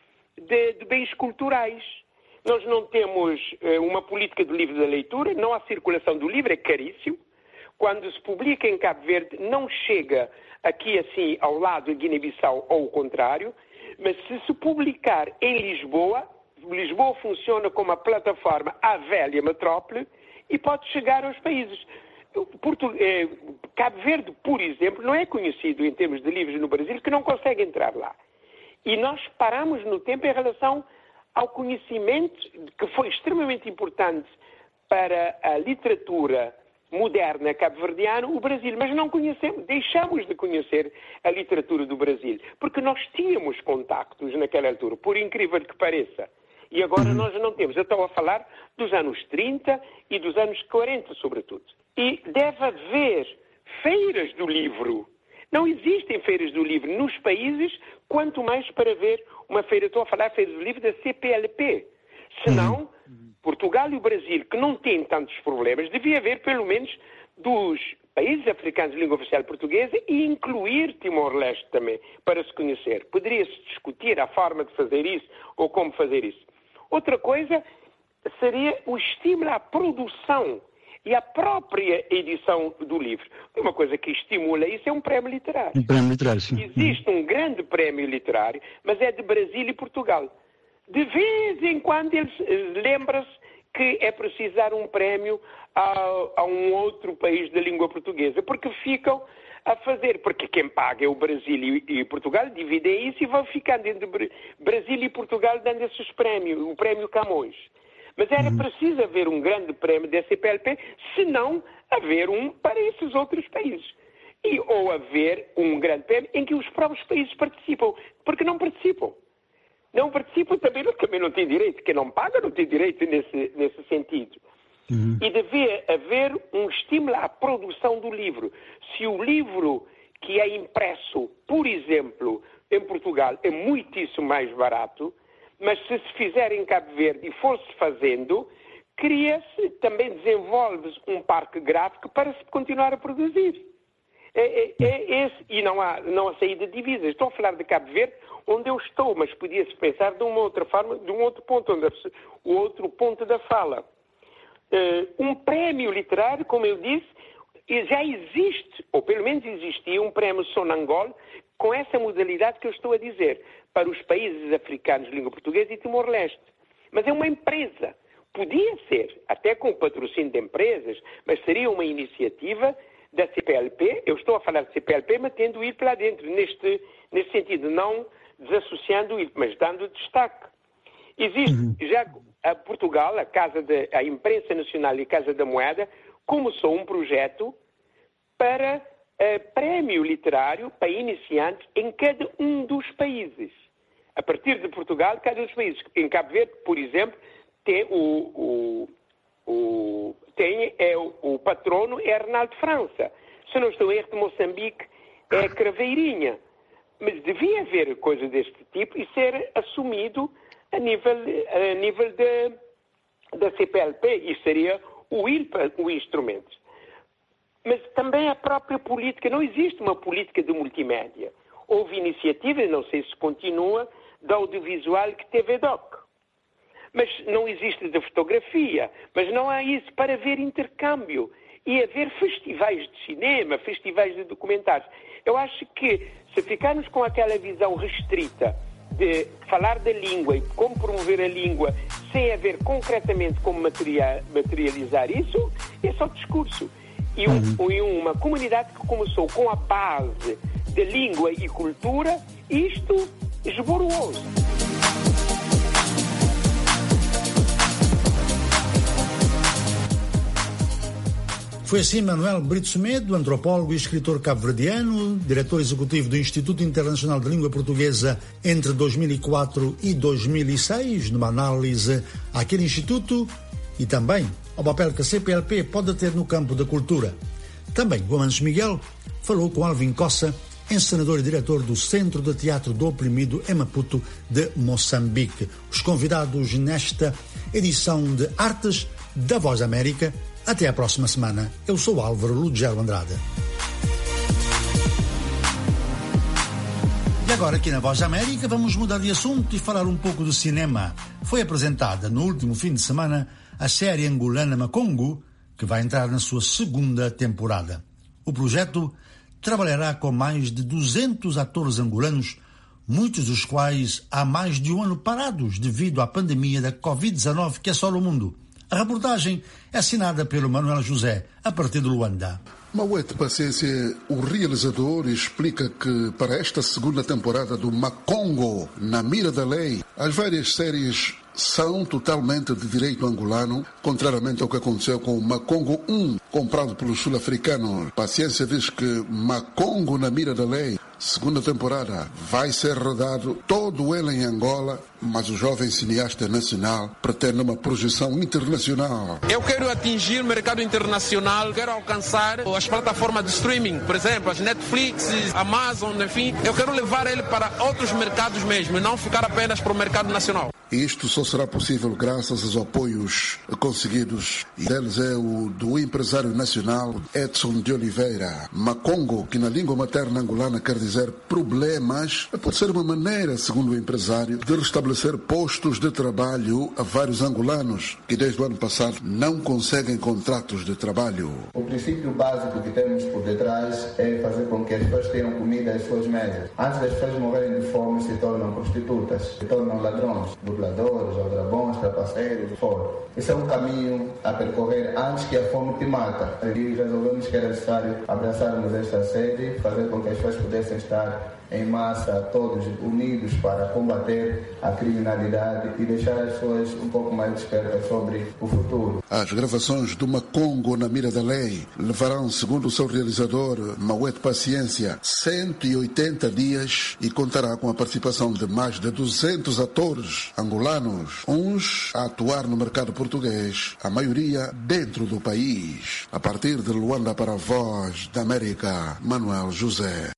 de, de bens culturais. Nós não temos uh, uma política de livre da leitura, não há circulação do livro, é caríssimo. Quando se publica em Cabo Verde, não chega aqui assim ao lado de Guiné-Bissau ou o contrário, mas se se publicar em Lisboa, Lisboa funciona como uma plataforma à velha metrópole e pode chegar aos países. Portu... Eh, Cabo Verde, por exemplo, não é conhecido em termos de livros no Brasil, que não consegue entrar lá. E nós paramos no tempo em relação ao conhecimento que foi extremamente importante para a literatura moderna cabo-verdiana, o Brasil. Mas não conhecemos, deixamos de conhecer a literatura do Brasil, porque nós tínhamos contactos naquela altura, por incrível que pareça. E agora nós não temos. Eu estou a falar dos anos trinta e dos anos quarenta, sobretudo. E deve haver feiras do livro. Não existem feiras do livro nos países, quanto mais para ver uma feira. Estou a falar da feira do livro da C P L P. Senão, uhum. Portugal e o Brasil, que não têm tantos problemas, devia haver pelo menos dos países africanos de língua oficial portuguesa e incluir Timor-Leste também, para se conhecer. Poderia-se discutir a forma de fazer isso ou como fazer isso. Outra coisa seria o estímulo à produção e à própria edição do livro. Uma coisa que estimula isso é um prémio literário. Um prémio literário, sim. Existe um grande prémio literário, mas é de Brasil e Portugal. De vez em quando eles lembram-se que é preciso dar um prémio a, a um outro país da língua portuguesa, porque ficam a fazer, porque quem paga é o Brasil e, e Portugal, dividem isso e vão ficando entre Brasil e Portugal dando esses prémios, o prémio Camões. Mas era uhum. preciso haver um grande prémio da C P L P, se não haver um para esses outros países. E, ou haver um grande prémio em que os próprios países participam, porque não participam. Não participam também, também não tem direito. Quem não paga não tem direito nesse, nesse sentido. Uhum. E devia haver um estímulo à produção do livro. Se o livro que é impresso, por exemplo, em Portugal, é muitíssimo mais barato, mas se se fizer em Cabo Verde e for-se fazendo, cria-se, também desenvolve-se um parque gráfico para se continuar a produzir. É, é, é esse, e não há, não há saída de divisas. Estou a falar de Cabo Verde, onde eu estou, mas podia-se pensar de uma outra forma, de um outro ponto, onde o outro ponto da fala. Uh, um prémio literário, como eu disse, já existe, ou pelo menos existia, um prémio Sonangol com essa modalidade que eu estou a dizer, para os países africanos de língua portuguesa e Timor-Leste. Mas é uma empresa. Podia ser, até com o patrocínio de empresas, mas seria uma iniciativa da C P L P. Eu estou a falar de C P L P, mas tendo o I L P lá dentro, neste, neste sentido, não desassociando o I L P, mas dando destaque. Existe uhum. já a Portugal, a, Casa de, a Imprensa Nacional e a Casa da Moeda, começou um projeto para uh, prémio literário para iniciantes em cada um dos países. A partir de Portugal, cada um dos países. Em Cabo Verde, por exemplo, tem o, o, o, tem, é, o, o patrono é Arnaldo França. Se não estou erro, de Moçambique é Craveirinha. Mas devia haver coisa deste tipo e ser assumido a nível, a nível de, da C P L P. E seria o I L P o instrumento. Mas também a própria política. Não existe uma política de multimédia. Houve iniciativas, não sei se continua, da audiovisual que teve D O C. Mas não existe de fotografia. Mas não há isso para haver intercâmbio. E haver festivais de cinema, festivais de documentários. Eu acho que se ficarmos com aquela visão restrita de falar da língua e como promover a língua sem haver concretamente como material, materializar isso, é só discurso. E, um, e uma comunidade que começou com a base de língua e cultura, isto esboroou-se. Foi assim Manuel Brito Semedo, antropólogo e escritor cabo-verdiano, diretor executivo do Instituto Internacional de Língua Portuguesa entre dois mil e quatro e dois mil e seis, numa análise àquele instituto e também ao papel que a C P L P pode ter no campo da cultura. Também o Amancio Miguel falou com Alvin Cossa, encenador e diretor do Centro de Teatro do Oprimido em Maputo, de Moçambique. Os convidados nesta edição de Artes da Voz da América. Até à próxima semana. Eu sou Álvaro Lugero Andrade. E agora aqui na Voz da América vamos mudar de assunto e falar um pouco do cinema. Foi apresentada no último fim de semana a série angolana Macongo, que vai entrar na sua segunda temporada. O projeto trabalhará com mais de duzentos atores angolanos, muitos dos quais há mais de um ano parados devido à pandemia da covid dezenove que assola o mundo. A reportagem é assinada pelo Manuel José, a partir de Luanda. Mauete Paciência, o realizador, explica que para esta segunda temporada do Macongo, na mira da lei, as várias séries são totalmente de direito angolano, contrariamente ao que aconteceu com o Macongo um, comprado pelos sul-africanos. Paciência diz que Macongo, na mira da lei, segunda temporada, vai ser rodado todo ele em Angola, mas o jovem cineasta nacional pretende uma projeção internacional. Eu quero atingir o mercado internacional, quero alcançar as plataformas de streaming, por exemplo, as Netflix, Amazon, enfim. Eu quero levar ele para outros mercados mesmo, e não ficar apenas para o mercado nacional. Isto só será possível graças aos apoios conseguidos. E deles é o do empresário nacional Edson de Oliveira. Macongo, que na língua materna angolana quer dizer problemas, pode ser uma maneira, segundo o empresário, de restabelecer postos de trabalho a vários angolanos que desde o ano passado não conseguem contratos de trabalho. O princípio básico que temos por detrás é fazer com que as pessoas tenham comida às suas mesas. Antes das pessoas morrerem de fome, se tornam prostitutas, se tornam ladrões, burladores, aldrabões, trapaceiros, fora. Esse é um caminho a percorrer antes que a fome te mata. E resolvemos que era necessário abraçarmos esta sede, fazer com que as pessoas pudessem estar em massa, todos unidos para combater a criminalidade e deixar as pessoas um pouco mais despertas sobre o futuro. As gravações do Macongo na mira da lei levarão, segundo o seu realizador, Mauete Paciência, cento e oitenta dias e contará com a participação de mais de duzentos atores angolanos, uns a atuar no mercado português, a maioria dentro do país. A partir de Luanda para a Voz da América, Manuel José.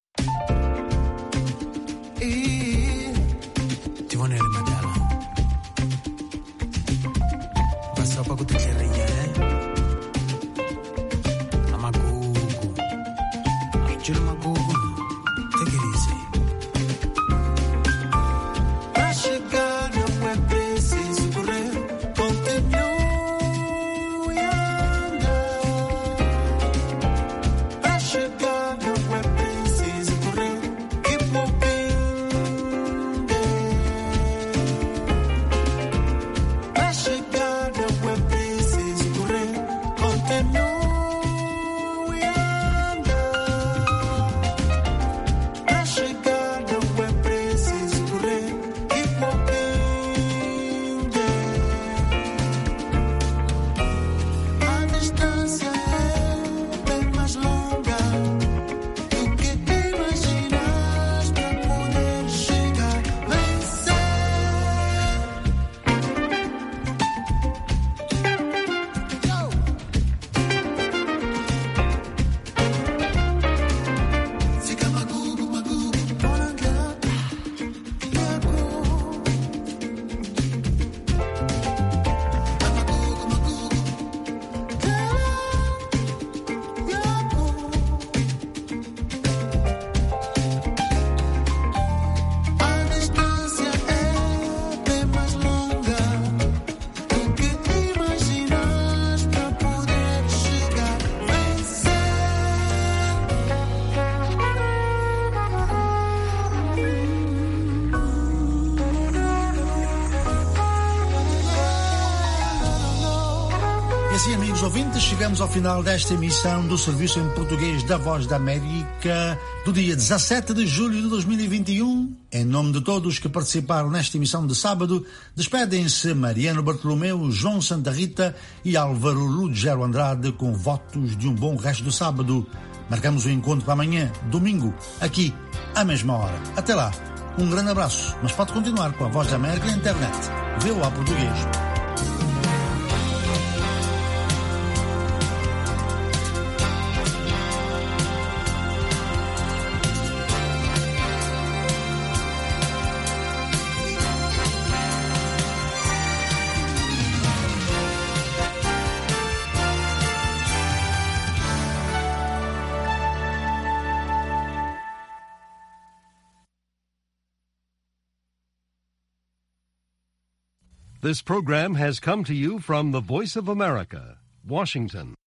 Ouvintes, chegamos ao final desta emissão do Serviço em Português da Voz da América do dia dezassete de julho de dois mil e vinte e um. Em nome de todos que participaram nesta emissão de sábado, despedem-se Mariano Bartolomeu, João Santa Rita e Álvaro Lugero Andrade com votos de um bom resto do sábado. Marcamos o encontro para amanhã, domingo, aqui, à mesma hora. Até lá, um grande abraço, mas pode continuar com a Voz da América na internet. V O A Português. This program has come to you from the Voice of America, Washington.